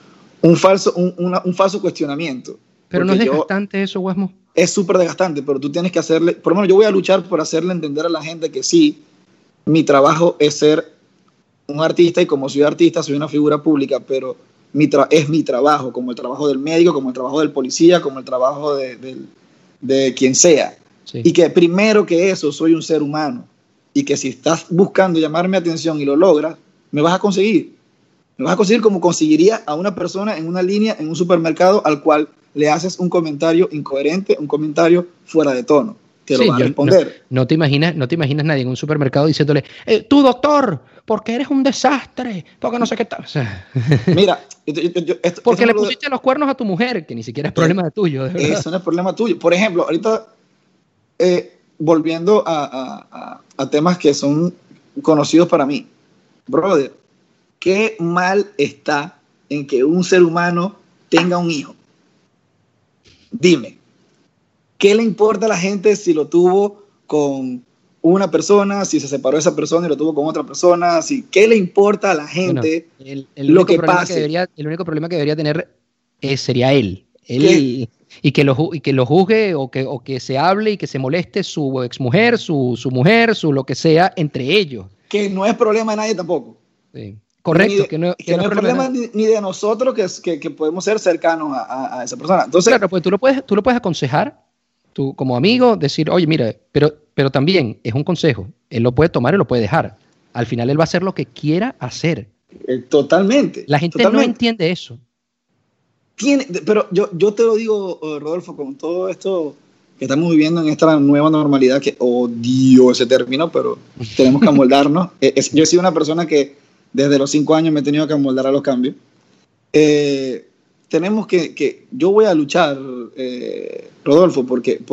falso cuestionamiento. Pero no es desgastante eso, Wesmo. Es súper desgastante, pero tú tienes que hacerle, por lo menos yo voy a luchar por hacerle entender a la gente que sí, mi trabajo es ser un artista y como soy artista soy una figura pública, pero es mi trabajo, como el trabajo del médico, como el trabajo del policía, como el trabajo de quien sea. Sí. Y que primero que eso soy un ser humano. Y que si estás buscando llamar mi atención y lo logras, me vas a conseguir. Me vas a conseguir como conseguiría a una persona en una línea, en un supermercado, al cual le haces un comentario incoherente, un comentario fuera de tono. Te lo va a responder. No te imaginas nadie en un supermercado diciéndole, tú doctor, porque eres un desastre, porque no sé qué tal. O sea, mira, porque le pusiste los cuernos a tu mujer, que ni siquiera es problema tuyo. De verdad. Eso no es problema tuyo. Por ejemplo, ahorita... volviendo a temas que son conocidos para mí, brother, qué mal está en que un ser humano tenga un hijo. Dime, ¿qué le importa a la gente si lo tuvo con una persona, si se separó de esa persona y lo tuvo con otra persona? ¿Qué le importa a la gente lo que pase? El único problema que debería tener sería él. Y que lo juzgue o que se hable y que se moleste su exmujer, su mujer, su lo que sea, entre ellos. Que no es problema de nadie tampoco. Sí. Correcto. Que no es problema ni de nosotros que podemos ser cercanos a esa persona. Entonces, claro, pues tú lo puedes aconsejar, tú como amigo, decir, oye, mira, pero también es un consejo. Él lo puede tomar y lo puede dejar. Al final él va a hacer lo que quiera hacer. Totalmente. La gente no entiende eso. Pero yo te lo digo, Rodolfo, con todo esto que estamos viviendo en esta nueva normalidad, que odio ese término, pero tenemos que amoldarnos. Yo he sido una persona que desde los 5 años me he tenido que amoldar a los cambios. Tenemos yo voy a luchar, Rodolfo, porque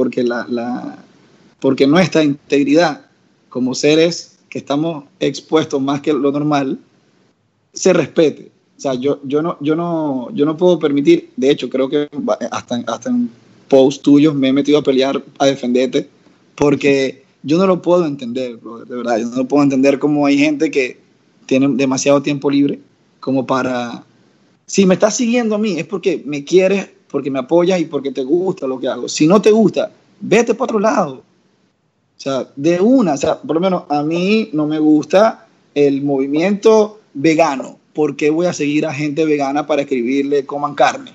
nuestra integridad como seres que estamos expuestos más que lo normal se respete. O sea, yo no puedo permitir, de hecho, creo que hasta en posts tuyos me he metido a pelear, a defenderte, porque yo no lo puedo entender, bro, de verdad. Yo no lo puedo entender cómo hay gente que tiene demasiado tiempo libre como para... Si me estás siguiendo a mí es porque me quieres, porque me apoyas y porque te gusta lo que hago. Si no te gusta, vete para otro lado. O sea, por lo menos a mí no me gusta el movimiento vegano. ¿Por qué voy a seguir a gente vegana para escribirle coman carne?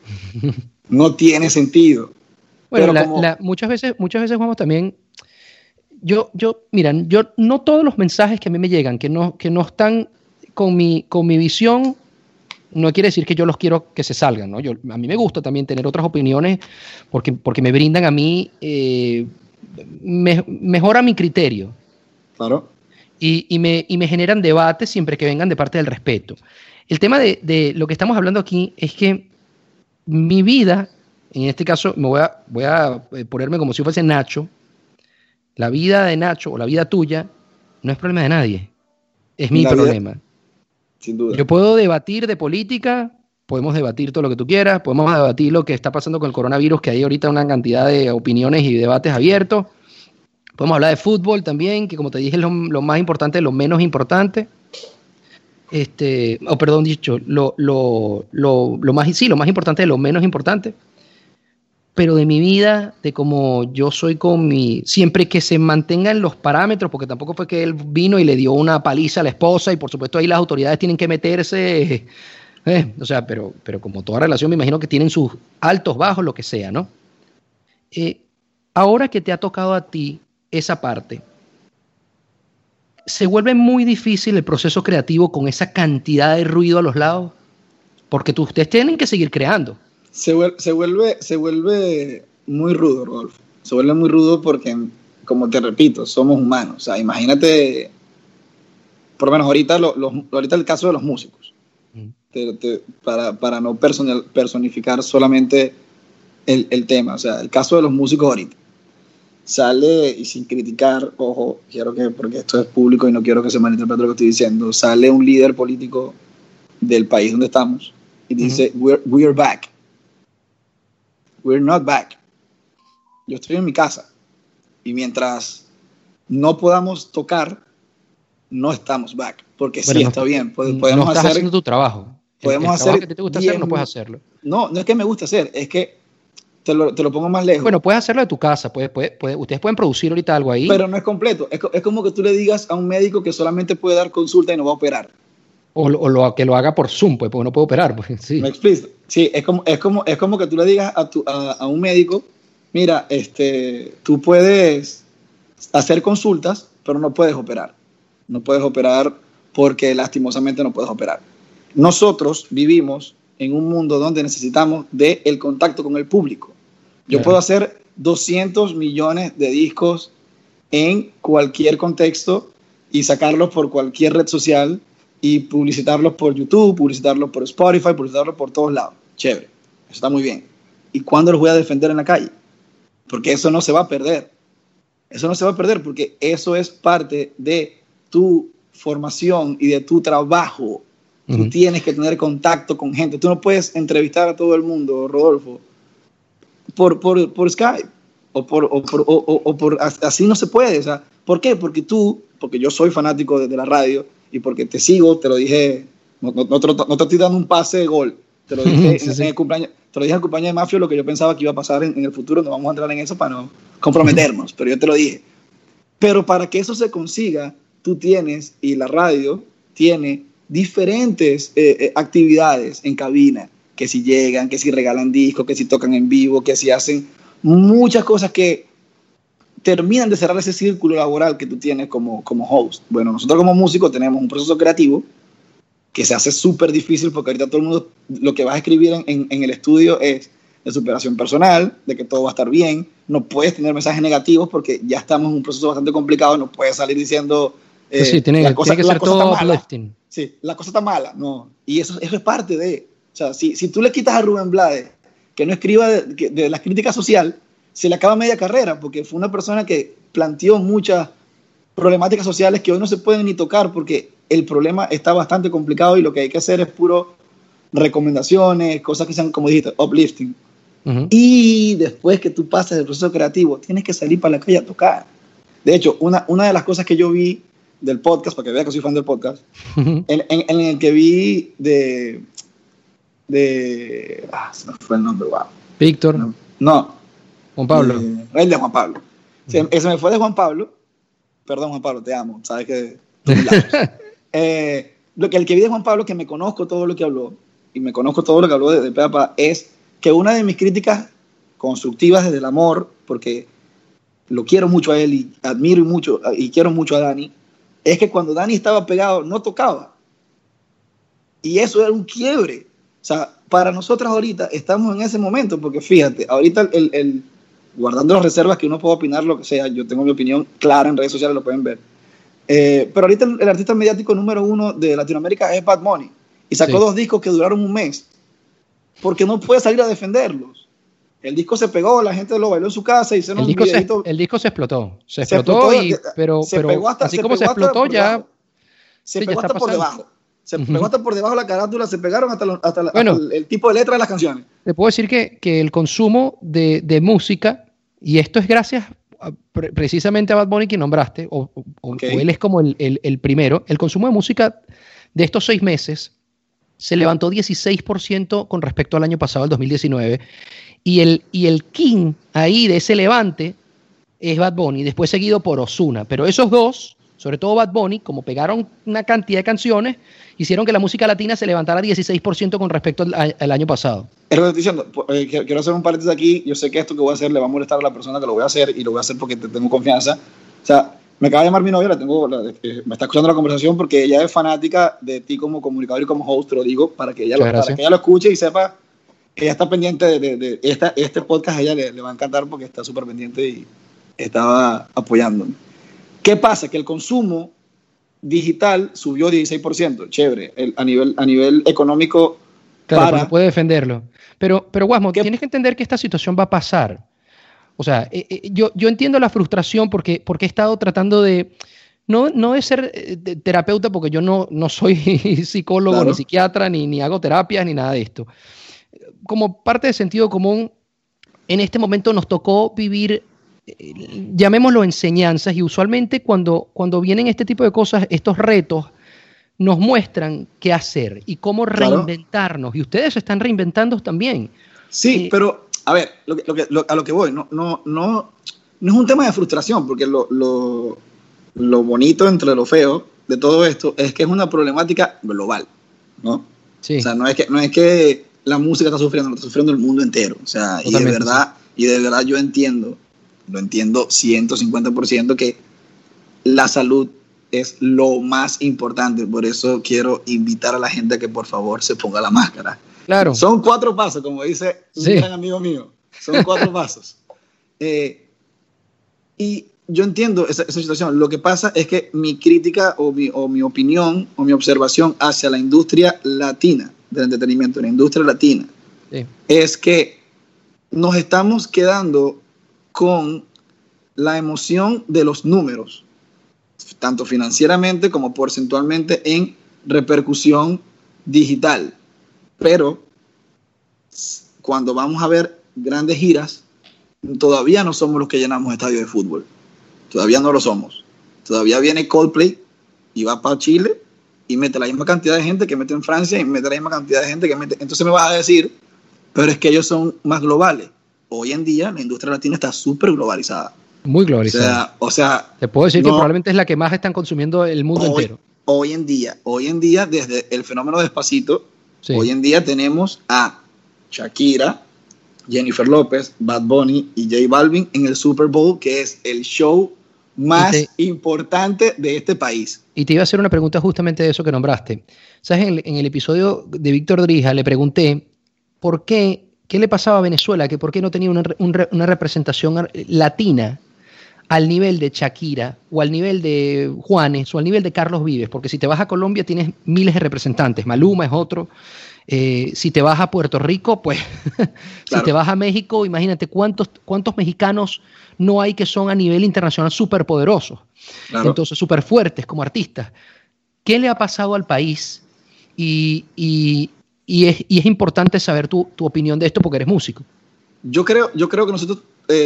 No tiene sentido. Bueno, muchas veces vamos también... Mira, no todos los mensajes que a mí me llegan, que no están con mi visión, no quiere decir que yo los quiero que se salgan, ¿no? A mí me gusta también tener otras opiniones porque me brindan a mí, mejora mi criterio. Claro. Y me generan debates siempre que vengan de parte del respeto. El tema de lo que estamos hablando aquí es que mi vida, en este caso voy a ponerme como si fuese Nacho, la vida de Nacho o la vida tuya no es problema de nadie, es mi problema. Sin duda. Yo puedo debatir de política, podemos debatir todo lo que tú quieras, podemos debatir lo que está pasando con el coronavirus, que hay ahorita una cantidad de opiniones y debates abiertos. Podemos hablar de fútbol también, que como te dije es lo más importante de lo menos importante. Lo más importante de lo menos importante. pero de mi vida, de cómo yo soy con siempre que se mantengan los parámetros, porque tampoco fue que él vino y le dio una paliza a la esposa, y por supuesto ahí las autoridades tienen que meterse, o sea, pero como toda relación me imagino que tienen sus altos, bajos, lo que sea, ¿no? Ahora que te ha tocado a ti esa parte, ¿se vuelve muy difícil el proceso creativo con esa cantidad de ruido a los lados? Porque ustedes tienen que seguir creando. Se vuelve muy rudo, Rodolfo. Se vuelve muy rudo porque, como te repito, somos humanos. O sea, imagínate, por lo menos ahorita el caso de los músicos. Para no personificar solamente el tema. O sea, el caso de los músicos ahorita. Sale, y sin criticar, ojo, porque esto es público y no quiero que se malinterprete lo que estoy diciendo, sale un líder político del país donde estamos y dice, we're back. We're not back. Yo estoy en mi casa y mientras no podamos tocar, no estamos back. Porque bueno, sí, está bien. Podemos no estás haciendo tu trabajo. Podemos el hacer que te gusta hacer, no puedes hacerlo. No es que me gusta hacer, es que te lo pongo más lejos. Bueno, puedes hacerlo de tu casa. Ustedes pueden producir ahorita algo ahí. Pero no es completo. Es como que tú le digas a un médico que solamente puede dar consulta y no va a operar. O que lo haga por Zoom, pues, porque no puede operar. Pues, sí. Me explico. Sí, es como que tú le digas a un médico, mira, tú puedes hacer consultas, pero no puedes operar. No puedes operar porque lastimosamente no puedes operar. Nosotros vivimos en un mundo donde necesitamos del contacto con el público. Yo puedo hacer 200 millones de discos en cualquier contexto y sacarlos por cualquier red social y publicitarlos por YouTube, publicitarlos por Spotify, publicitarlos por todos lados. Chévere, eso está muy bien. ¿Y cuándo los voy a defender en la calle? Porque eso no se va a perder. Eso no se va a perder porque eso es parte de tu formación y de tu trabajo. Tú tienes que tener contacto con gente. Tú no puedes entrevistar a todo el mundo, Rodolfo, por Skype o por así no se puede. O sea, ¿por qué? Porque yo soy fanático de la radio y porque te sigo, te lo dije, no te estoy dando un pase de gol. Te lo dije en el cumpleaños. Te lo dije en el cumpleaños de Mafio, lo que yo pensaba que iba a pasar en el futuro. No vamos a entrar en eso para no comprometernos, pero yo te lo dije. Pero para que eso se consiga, tú tienes, y la radio tiene diferentes actividades en cabina, que si llegan, que si regalan discos, que si tocan en vivo, que si hacen muchas cosas que terminan de cerrar ese círculo laboral que tú tienes como host. Bueno, nosotros como músicos tenemos un proceso creativo que se hace súper difícil porque ahorita todo el mundo lo que vas a escribir en el estudio es de superación personal, de que todo va a estar bien. No puedes tener mensajes negativos porque ya estamos en un proceso bastante complicado. No puedes salir diciendo sí, tiene que ser todo uplifting. Sí, la cosa está mala, no. Y eso es parte de... O sea, si tú le quitas a Rubén Blades que no escriba de la crítica social, se le acaba media carrera, porque fue una persona que planteó muchas problemáticas sociales que hoy no se pueden ni tocar, porque el problema está bastante complicado y lo que hay que hacer es puro recomendaciones, cosas que sean, como dijiste, uplifting. Y después que tú pases el proceso creativo, tienes que salir para la calle a tocar. De hecho, una de las cosas que yo vi del podcast, para que vea que soy fan del podcast, en el que vi se me fue el nombre, wow. Víctor. No. Juan Pablo. El de Juan Pablo. Se me fue de Juan Pablo. Perdón, Juan Pablo, te amo. Sabes que el que vi de Juan Pablo, que me conozco todo lo que habló, y me conozco todo lo que habló de Pepa, es que una de mis críticas constructivas desde el amor, porque lo quiero mucho a él y admiro mucho y quiero mucho a Dani, es que cuando Dani estaba pegado no tocaba. Y eso era un quiebre. O sea, para nosotros ahorita estamos en ese momento, porque fíjate, ahorita guardando las reservas que uno puede opinar lo que sea, yo tengo mi opinión clara en redes sociales, lo pueden ver. Pero ahorita el artista mediático número 1 de Latinoamérica es Bad Bunny. Y sacó 2 discos que duraron un mes. Porque no puede salir a defenderlos. El disco se pegó, la gente lo bailó en su casa y hicieron un videito. El disco se explotó. Se explotó, pero así como se explotó ya... Se pegó hasta por debajo. Se pegó hasta por debajo de la carátula, se pegaron hasta el tipo de letra de las canciones. Te puedo decir que el consumo de música, y esto es gracias precisamente a Bad Bunny que nombraste, o él es como el primero, el consumo de música de estos 6 meses se levantó 16% con respecto al año pasado, el 2019. Y el king ahí de ese levante es Bad Bunny, después seguido por Ozuna. Pero esos dos, sobre todo Bad Bunny, como pegaron una cantidad de canciones, hicieron que la música latina se levantara 16% con respecto al año pasado. Es lo que estoy diciendo. Quiero hacer un paréntesis aquí. Yo sé que esto que voy a hacer le va a molestar a la persona que lo voy a hacer, y lo voy a hacer porque te tengo confianza. O sea, me acaba de llamar mi novia, me está escuchando la conversación porque ella es fanática de ti como comunicador y como host. Te lo digo para que ella lo escuche y sepa que ella está pendiente de este podcast. A ella le va a encantar porque está súper pendiente y estaba apoyándome. ¿Qué pasa? Que el consumo digital subió 16%. Chévere. A nivel económico. Claro, no puede defenderlo. Pero Guasmo, tienes que entender que esta situación va a pasar. O sea, yo entiendo la frustración porque he estado tratando de, no de ser terapeuta, porque yo no soy psicólogo, claro, ni psiquiatra, ni hago terapias, ni nada de esto. Como parte de sentido común, en este momento nos tocó vivir, llamémoslo enseñanzas, y usualmente cuando vienen este tipo de cosas, estos retos, nos muestran qué hacer y cómo reinventarnos. Y ustedes se están reinventando también. Sí, pero a ver, a lo que voy, no es un tema de frustración, porque lo bonito entre lo feo de todo esto es que es una problemática global, ¿no? Sí. O sea, no es que la música está sufriendo el mundo entero. O sea, y de verdad yo lo entiendo 150%, que la salud es lo más importante. Por eso quiero invitar a la gente a que por favor se ponga la máscara. Claro. Son 4 pasos, como dice un gran amigo mío. Son 4 pasos. Y yo entiendo esa situación. Lo que pasa es que mi crítica o mi opinión o mi observación hacia la industria latina del entretenimiento, la industria latina, es que nos estamos quedando con la emoción de los números, tanto financieramente como porcentualmente en repercusión digital. Pero cuando vamos a ver grandes giras, todavía no somos los que llenamos estadios de fútbol. Todavía no lo somos. Todavía viene Coldplay y va para Chile y mete la misma cantidad de gente que mete en Francia y mete la misma cantidad de gente que mete. Entonces me vas a decir, pero es que ellos son más globales. Hoy en día la industria latina está súper globalizada. Muy globalizada. O sea, te puedo decir que probablemente es la que más están consumiendo el mundo entero. Hoy en día, desde el fenómeno Despacito, hoy en día tenemos a Shakira, Jennifer López, Bad Bunny y J Balvin en el Super Bowl, que es el show más importante de este país. Y te iba a hacer una pregunta justamente de eso que nombraste. ¿Sabes? En el episodio de Víctor Drija le pregunté qué le pasaba a Venezuela, que por qué no tenía una representación latina al nivel de Shakira, o al nivel de Juanes, o al nivel de Carlos Vives, porque si te vas a Colombia tienes miles de representantes, Maluma es otro, si te vas a Puerto Rico, pues, claro. Si te vas a México, imagínate cuántos mexicanos no hay que son a nivel internacional súper poderosos, claro. Entonces súper fuertes como artistas. ¿Qué le ha pasado al país? Y es importante saber tu opinión de esto porque eres músico. Yo creo que nosotros,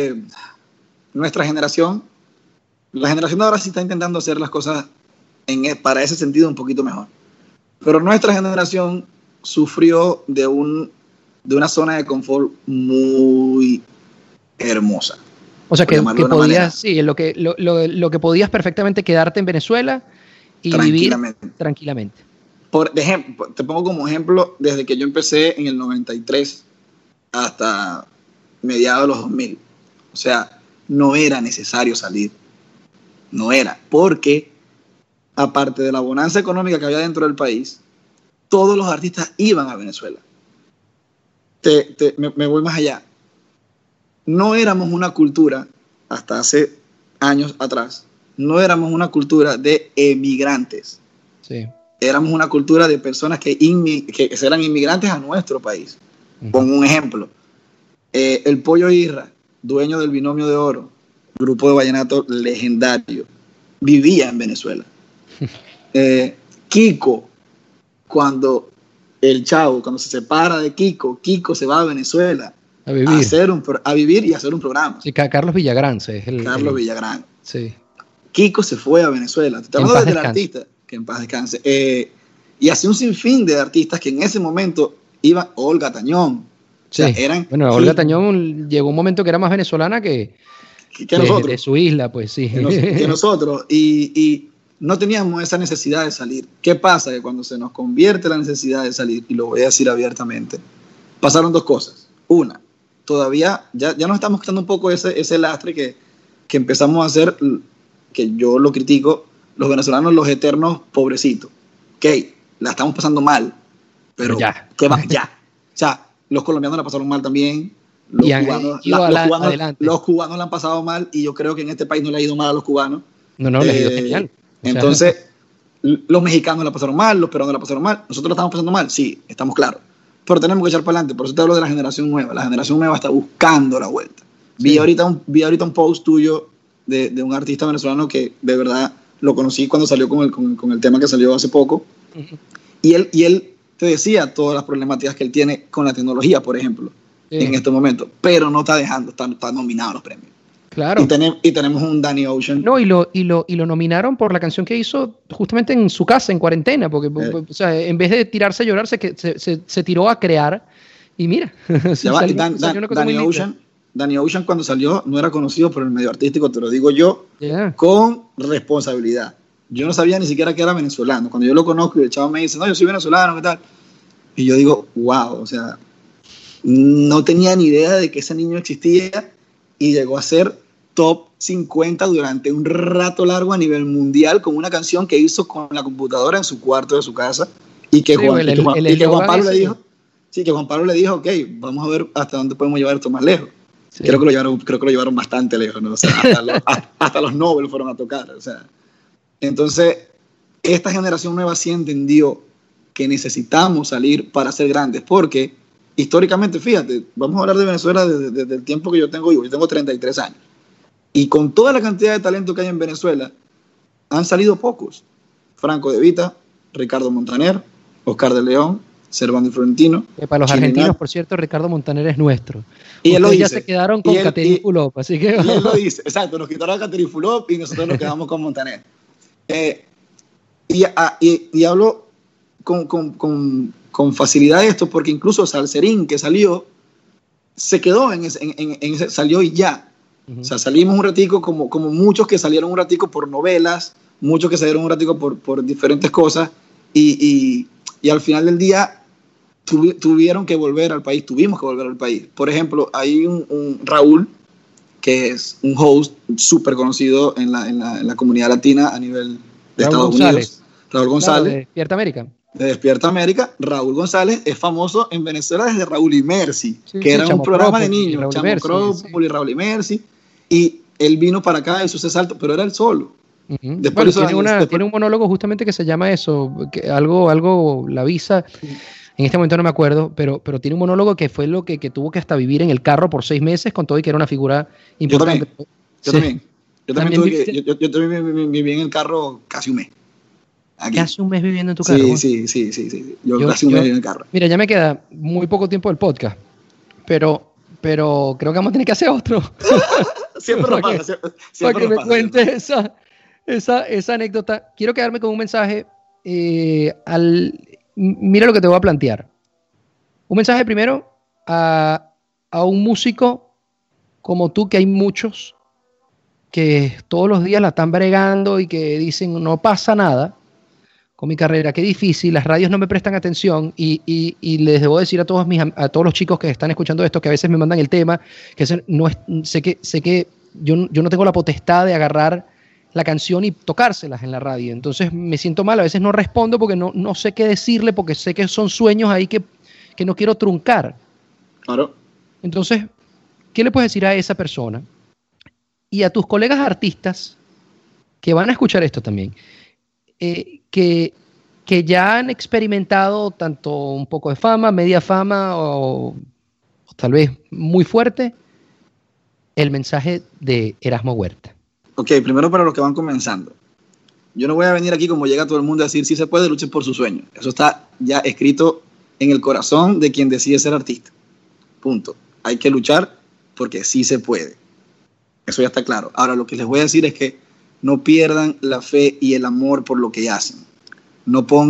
nuestra generación, la generación de ahora sí está intentando hacer las cosas para ese sentido un poquito mejor. Pero nuestra generación sufrió de una zona de confort muy hermosa. O sea, que podías, sí, lo que podías perfectamente quedarte en Venezuela y vivir tranquilamente. Por ejemplo, te pongo como ejemplo, desde que yo empecé en el 93 hasta mediados de los 2000. O sea, no era necesario salir. No era. Porque, aparte de la bonanza económica que había dentro del país, todos los artistas iban a Venezuela. Me voy más allá. No éramos una cultura, hasta hace años atrás, no éramos una cultura de emigrantes. Sí. Éramos una cultura de personas que eran inmigrantes a nuestro país. Uh-huh. Pongo un ejemplo. El Pollo Irra, dueño del Binomio de Oro, grupo de vallenato legendario, vivía en Venezuela. Kiko, cuando se separa de Kiko se va a Venezuela a vivir y a hacer un programa. Sí, Carlos Villagrán. Carlos Villagrán. Sí. Kiko se fue a Venezuela. Te hablando del artista, que en paz descanse. Y así un sinfín de artistas que en ese momento iban, Olga Tañón. Sí. O sea, eran Olga Tañón llegó un momento que era más venezolana que nosotros. De su isla, pues sí. Que nosotros. Y no teníamos esa necesidad de salir. ¿Qué pasa? Que cuando se nos convierte la necesidad de salir, y lo voy a decir abiertamente, pasaron dos cosas. Una, todavía ya nos estamos quitando un poco ese lastre que empezamos a hacer, que yo lo critico, los venezolanos, los eternos pobrecitos. Ok, la estamos pasando mal, pero ya. ¿qué va? Ya. O sea, los colombianos la pasaron mal también. Los cubanos la han pasado mal, y yo creo que en este país no le ha ido mal a los cubanos. No, les ha ido genial. Entonces, los mexicanos la pasaron mal, los peruanos la pasaron mal. Nosotros la estamos pasando mal, sí, estamos claros. Pero tenemos que echar para adelante. Por eso te hablo de la generación nueva. La generación nueva está buscando la vuelta. Sí. Vi ahorita un post tuyo de un artista venezolano que de verdad lo conocí cuando salió con el tema que salió hace poco. Uh-huh. Y él te decía todas las problemáticas que él tiene con la tecnología, por ejemplo, en este momento. Pero no está dejando, está nominado a los premios. Claro. Y tenemos un Danny Ocean. No, y lo nominaron por la canción que hizo justamente en su casa, en cuarentena, porque o sea, en vez de tirarse a llorar, se tiró a crear. Y mira, Danny Ocean cuando salió no era conocido por el medio artístico, te lo digo yo, con responsabilidad. Yo no sabía ni siquiera que era venezolano. Cuando yo lo conozco y el chavo me dice, no, yo soy venezolano, ¿qué tal? Y yo digo, wow, o sea, no tenía ni idea de que ese niño existía, y llegó a ser top 50 durante un rato largo a nivel mundial con una canción que hizo con la computadora en su cuarto de su casa, y que Juan Pablo le dijo, que Juan Pablo le dijo, ok, vamos a ver hasta dónde podemos llevar esto más lejos. Sí. Creo que lo llevaron bastante lejos, ¿no? O sea, hasta los Nobel fueron a tocar, o sea. Entonces, esta generación nueva sí entendió que necesitamos salir para ser grandes, porque históricamente, fíjate, vamos a hablar de Venezuela desde el tiempo que yo tengo 33 años, y con toda la cantidad de talento que hay en Venezuela, han salido pocos. Franco De Vita, Ricardo Montaner, Oscar de León, Servando y Florentino. Para los argentinos, por cierto, Ricardo Montaner es nuestro. Y él lo dice. Ya se quedaron con Caterin Fulop, así que... Y él lo dice, exacto, nos quitaron a Caterin Fulop y nosotros nos quedamos con Montaner. Y hablo con facilidad de esto, porque incluso Salserín, que salió, se quedó en ese, salió y ya. Uh-huh. O sea, salimos un ratico como muchos que salieron un ratico por novelas, muchos que salieron un ratico por diferentes cosas, y al final del día tuvieron que volver al país, tuvimos que volver al país. Por ejemplo, hay un Raúl, que es un host súper conocido en la comunidad latina a nivel de Estados Unidos. Raúl González. Claro, de Despierta América. De Despierta América. Raúl González es famoso en Venezuela desde Raúl y Mercy, que era un programa de niños, Chamo Crópoli, Raúl y Mercy, y él vino para acá, hizo ese salto, pero era él solo. Uh-huh. Después tiene un monólogo justamente que se llama eso, que algo la visa, en este momento no me acuerdo, pero tiene un monólogo que fue lo que tuvo que hasta vivir en el carro por 6 meses, con todo y que era una figura importante. Yo también viví en el carro casi un mes. Aquí. Casi un mes viviendo en tu carro. Sí. Yo casi un mes en el carro. Mira, ya me queda muy poco tiempo del podcast, pero creo que vamos a tener que hacer otro. Siempre nos pasa. Para que me cuentes esa anécdota. Quiero quedarme con un mensaje. Mira lo que te voy a plantear. Un mensaje primero a un músico como tú, que hay muchos que todos los días la están bregando y que dicen no pasa nada con mi carrera, qué difícil, las radios no me prestan atención, y les debo decir a todos los chicos que están escuchando esto, que a veces me mandan el tema, que sé que yo no tengo la potestad de agarrar la canción y tocárselas en la radio, entonces me siento mal, a veces no respondo porque no sé qué decirle, porque sé que son sueños ahí que no quiero truncar. Claro. Entonces, ¿qué le puedes decir a esa persona? Y a tus colegas artistas que van a escuchar esto también, que ya han experimentado tanto un poco de fama, media fama o tal vez muy fuerte, el mensaje de Erasmo Huerta. Ok, primero para los que van comenzando. Yo no voy a venir aquí como llega todo el mundo a decir si se puede, luchen por sus sueños. Eso está ya escrito en el corazón de quien decide ser artista. Punto. Hay que luchar porque sí se puede. Eso ya está claro. Ahora, lo que les voy a decir es que no pierdan la fe y el amor por lo que hacen. No pongan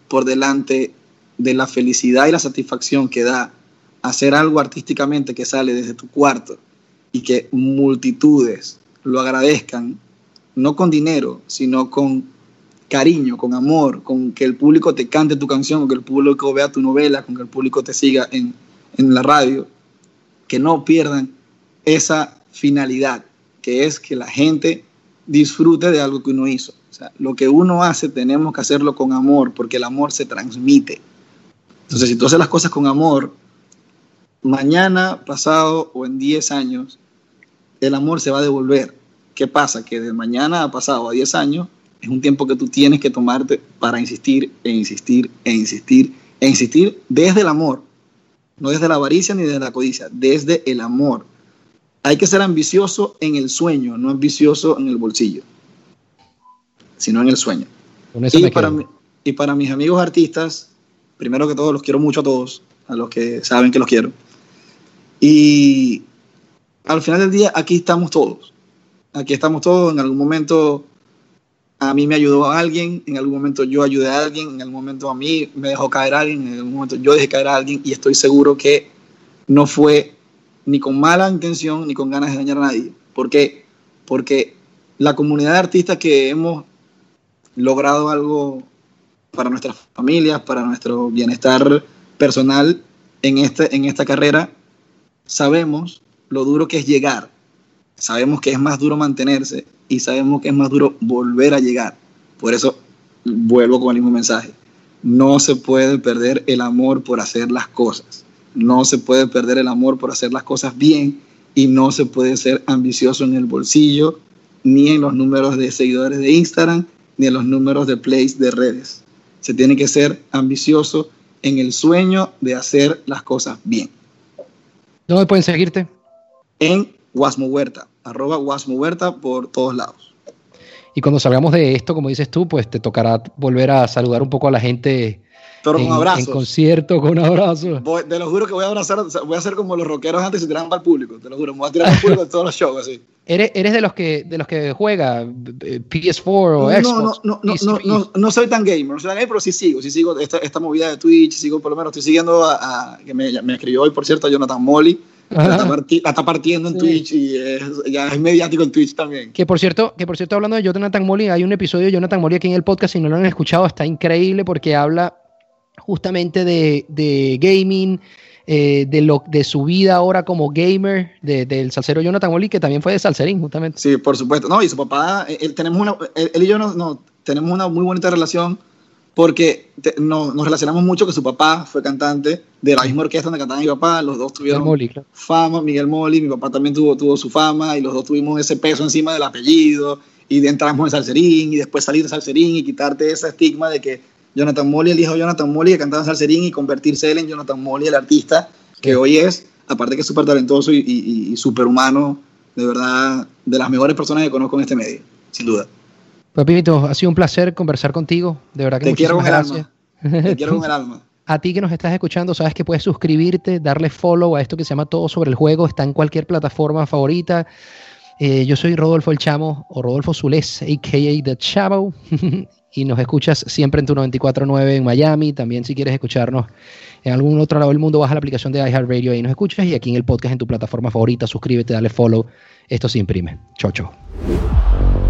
por delante de la felicidad y la satisfacción que da hacer algo artísticamente que sale desde tu cuarto y que multitudes lo agradezcan, no con dinero, sino con cariño, con amor, con que el público te cante tu canción, con que el público vea tu novela, con que el público te siga en la radio, que no pierdan esa finalidad, que es que la gente disfrute de algo que uno hizo. O sea, lo que uno hace tenemos que hacerlo con amor, porque el amor se transmite. Entonces, si tú haces las cosas con amor, mañana, pasado o en 10 años, el amor se va a devolver. ¿Qué pasa? Que de mañana a pasado a 10 años es un tiempo que tú tienes que tomarte para insistir e insistir e insistir e insistir desde el amor, no desde la avaricia ni desde la codicia, desde el amor. Hay que ser ambicioso en el sueño, no ambicioso en el bolsillo, sino en el sueño. Y para mis amigos artistas, primero que todo, los quiero mucho a todos, a los que saben que los quiero. Y al final del día, aquí estamos todos. Aquí estamos todos. En algún momento a mí me ayudó a alguien, en algún momento yo ayudé a alguien, en algún momento a mí me dejó caer a alguien, en algún momento yo dejé caer a alguien, y estoy seguro que no fue ni con mala intención ni con ganas de dañar a nadie. ¿Por qué? Porque la comunidad de artistas que hemos logrado algo para nuestras familias, para nuestro bienestar personal en esta carrera, sabemos lo duro que es llegar, sabemos que es más duro mantenerse y sabemos que es más duro volver a llegar. Por eso vuelvo con el mismo mensaje: no se puede perder el amor por hacer las cosas, no se puede perder el amor por hacer las cosas bien, y no se puede ser ambicioso en el bolsillo, ni en los números de seguidores de Instagram, ni en los números de plays de redes. Se tiene que ser ambicioso en el sueño de hacer las cosas bien. ¿Dónde pueden seguirte? En Wasmo Huerta, @Wasmo Huerta por todos lados. Y cuando salgamos de esto, como dices tú, pues te tocará volver a saludar un poco a la gente. Pero con abrazos. En concierto, con abrazos. Te lo juro que voy a abrazar, voy a hacer como los rockeros antes se tiraban para el público, te lo juro, me voy a tirar para el público en todos los shows, así. ¿Eres de los que juega PS4 o Xbox? No soy tan gamer, pero sí sigo esta movida de Twitch, por lo menos estoy siguiendo que me escribió hoy, por cierto, a Jonathan Molly. La está partiendo en Twitch, y ya es mediático en Twitch también. Que por cierto, hablando de Jonathan Molly, hay un episodio de Jonathan Molly aquí en el podcast, si no lo han escuchado, está increíble porque habla justamente de gaming, de su vida ahora como gamer, del salsero Jonathan Molly, que también fue de Salserín, justamente. Sí, por supuesto. No, y su papá, él y yo tenemos una muy bonita relación, porque nos relacionamos mucho, que su papá fue cantante de la misma orquesta donde cantaba mi papá. Los dos tuvieron fama, Miguel Molly, mi papá también tuvo su fama, y los dos tuvimos ese peso encima del apellido, y entramos en Salserín, y después salir de Salserín y quitarte ese estigma de que Jonathan Molly, el hijo de Jonathan Molly, que cantaba en Salserín, y convertirse él en Jonathan Molly, el artista que hoy es, aparte que es súper talentoso y súper humano, de verdad, de las mejores personas que conozco en este medio, sin duda. Papito, ha sido un placer conversar contigo, de verdad que te quiero con el gracias. Alma. Te quiero con el alma. A ti que nos estás escuchando, sabes que puedes suscribirte, darle follow a esto que se llama Todo Sobre el Juego, está en cualquier plataforma favorita. Yo soy Rodolfo el Chamo, o Rodolfo Zulés, a.k.a. The Chamo, y nos escuchas siempre en tu 94.9 en Miami. También, si quieres escucharnos en algún otro lado del mundo, baja la aplicación de iHeartRadio y nos escuchas, y aquí en el podcast en tu plataforma favorita, suscríbete, dale follow. Esto se imprime. Chau, chau.